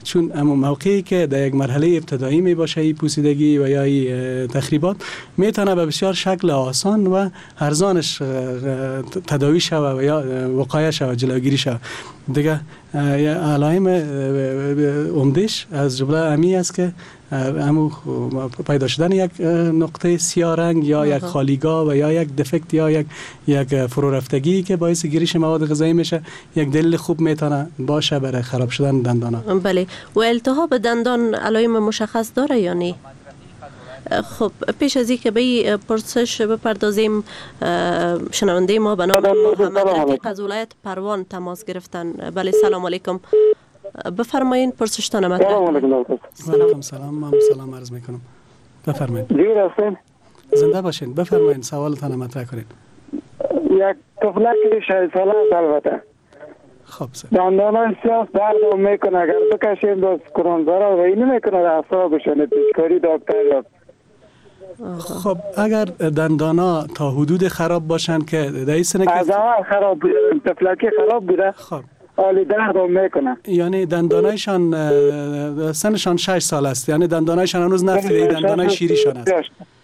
چون اما موقعی که در یک مرحله ابتدایی می باشه این پوسیدگی و یا این تخریبات میتونه به بسیار شکل آسان و ارزانش تداوی شود و یا وقایع شود، جلوگیری شود. دیگه علائم عمدش از جمله امی است که همو پیدا شدن یک نقطه سیاه رنگ یا یک خالیگاه و یا یک دفکت یا یک فرورفتگی که باعث گیریش مواد غذایی میشه، یک دلیل خوب میتونه باشه برای خراب شدن دندان ها. بله. و التهاب دندان علائم مشخص داره یا نه؟ خب پیش از اینکه به پرسش بپردازیم، شنونده ما به نام محمد رفیق از ولایت پروان تماس گرفتن. بله سلام علیکم، بفرمایین پرسشتان مطرح کنید. سلام، من سلام عرض میکنم، بفرمایید. جور هستین؟ زنده باشین، بفرمایید سوالتان مطرح کنید. یک طفلک 6 ساله است البته. خب دندانش سیاه درد میکنه، اگر بکشیم باز کرونزارا و اینو میکنه اعصابشون پیشکاری دکتر یاد. خب اگر دندانا تا حدود خراب باشن که در سنه که از اول خراب بوده، طفلکی خراب بوده، خب حالی درد میکنه، یعنی دندانایشان سنشان 6 سال است، یعنی دندانایشان هنوز نفته، دندانای شیریشان است.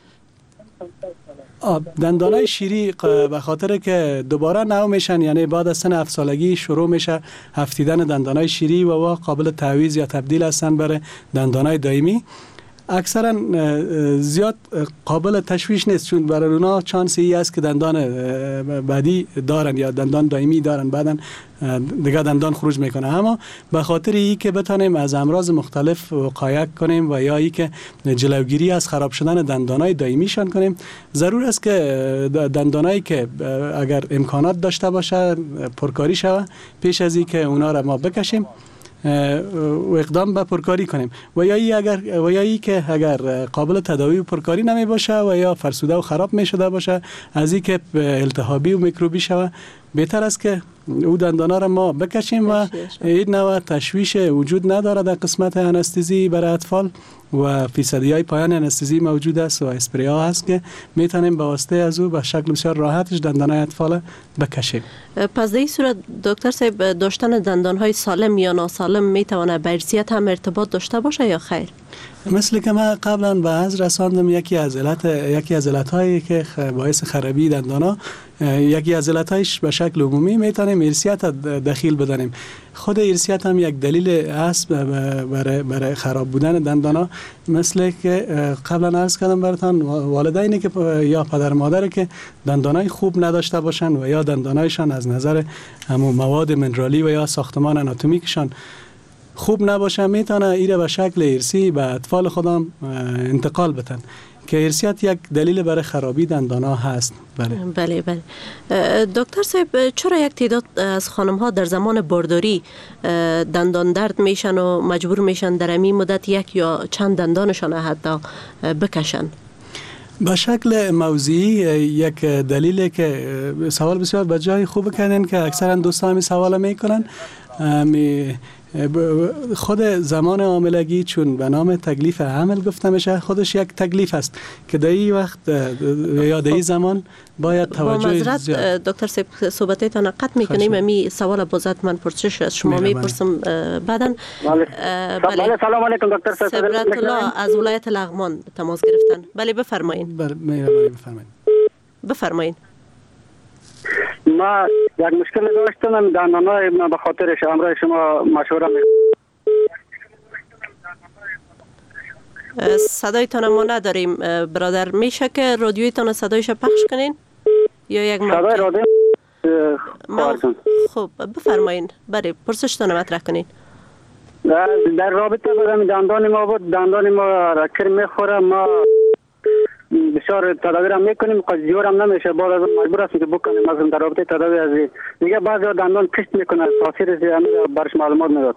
دندانای شیری به خاطر که دوباره نو میشن، یعنی بعد از سن 7 سالگی شروع میشه هفتیدن دندانای شیری و قابل تعویض یا تبدیل هستن برای دندانای دائمی. اکثرا زیاد قابل تشویش نیست، چون برای اونا چانس ای است که دندان بعدی دارن یا دندان دائمی دارن، بعدا دیگه دندان خروج میکنه. اما به خاطر ای که بتانیم از امراض مختلف وقایع کنیم و یا ای که جلوگیری از خراب شدن دندانای دائمیشان کنیم، ضرور است که دندانایی که اگر امکانات داشته باشه پرکاری شوه، پیش از ای که اونا را ما بکشیم و اقدام به پرکاری کنیم و یا ای که اگر قابل تداوی و پرکاری نمی باشه و یا فرسوده و خراب می شده باشه، از این که التهابی و میکروبی شوه، بهتر است که او دندانا را ما بکشیم و این نوع تشویش وجود نداره در قسمت انستزی برای اطفال و فیصدی های پایان انستزی موجود است و اسپری ها هست که میتونیم به واسطه از او به شکل بسیار راحتش دندانای اطفال بکشیم. پس در این صورت دکتر صاحب داشتن دندان های سالم یا ناسالم میتونه به ارثیت هم ارتباط داشته باشه یا خیر؟ مثل که من قبلا به از رساندم، یکی از علتهایی که باعث خرابی دندانا، یکی از علتهایش به شکل عمومی میتونیم ارثیت دخیل بدانیم. خود ارثیت هم یک دلیل است برای خراب بودن دندانا. مثل که قبلا عرض کردم براتون، والدینی که یا پدر مادر که دندانای خوب نداشته باشن و یا دندانایشان از نظر همون مواد منرالی و یا ساختمان آناتومیکشان خوب نباشه، میتونه ایره به شکل ارثی به اطفال خودم انتقال بدن که ارثیت یک دلیل برای خرابی دندانا هست. بله. دکتر صاحب، چرا یک تعداد از خانم ها در زمان بارداری دندان درد میشن و مجبور میشن در این مدت یک یا چند دندانشان حتی بکشن؟ به شکل موضوعی یک دلیل که سوال بسیار بجای خوب کردن که اکثرا دوستان می سوال میکنن، خود زمان حاملگی چون به نام تکلیف حمل گفته میشه، خودش یک تکلیف است که در این وقت یا در این زمان باید توجه زیاد. دکتر صاحب صحبتتان قطع میکنیم، امی سوال بازات من پرسش از شما میپرسم بعداً. بله سلام علیکم دکتر صاحب. سبرت الله از ولایت لغمان تماس گرفتن. بله بفرمایید. بفرمایید. ما یک مشکل داشتم، دندانای من به خاطرش امروز شما مشوره صدایتان ما نداریم برادر، میشه که رادیویتان صدایش پخش کنین یا یک صدای رادیو خب بفرمایید. بله پرسشتان مطرح کنین. در رابطه با دندان ما بود، دندان ما رکر میخوره، ما بسیار تداوی را میکنیم، جورم نمیشه، بعد از مجبور هستیم که بکنیم. از در رابطه تداوی از دیگه بعضی دندان کشت میکنه، تاثیر برش معلومات نداد.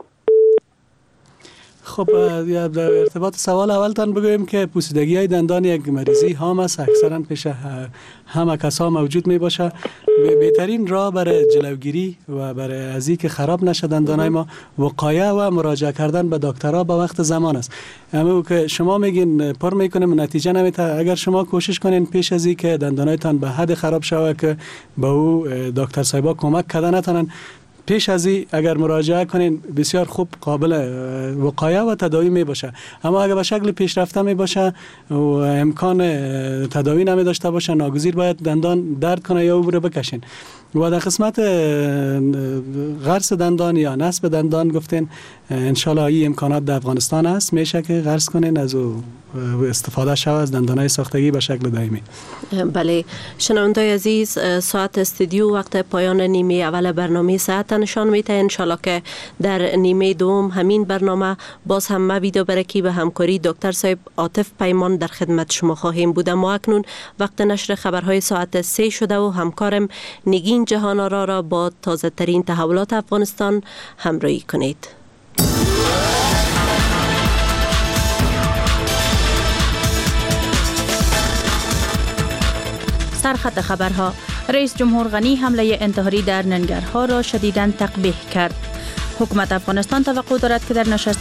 خب در ارتباط سوال اولتان بگویم که پوسیدگی های دندان یک مریضی هام است، اکثرا پیش همه کسا موجود می باشه. بهترین راه برای جلوگیری و برای از اینکه خراب نشه دندانای ما وقایع و مراجعه کردن به دکترها به وقت زمان است. اما که شما میگین پر میکنیم نتیجه نمیده، اگر شما کوشش کنین پیش از اینکه دندانایتان به حد خراب شوه که به او دکتر صاحبا کمک کردن نتونن، پیش از این اگر مراجعه کنین بسیار خوب قابل وقایه و تداوی می باشه. اما اگر به شکل پیشرفته می باشه و امکان تداوی نمی داشته باشه، ناگزیر باید دندان درد کنه یا او رو بکشین. و در قسمت غرس دندان یا نصب دندان گفتین انشالله این امکانات در افغانستان هست، میشه که غرس کنین از او استفاده شود از دندانهای ساختگی به شکل دائمی. بله شنوندای عزیز، ساعت استودیو وقت پایان نیمه اول برنامه ساعت نشان میده. انشالله که در نیمه دوم همین برنامه باز هم ما ویدیو برکی به همکاری دکتر صاحب عاطف پیمان در خدمت شما خواهیم بود. ما اکنون وقت نشر خبرهای ساعت 3 شده و همکارم نگین جهان آرا را با تازه ترین تحولات افغانستان همراهی کنید. سرخط خبرها: رئیس جمهور غنی حمله انتحاری در ننگرهار را شدیداً تقبیح کرد. حکومت افغانستان توقع دارد که در نشست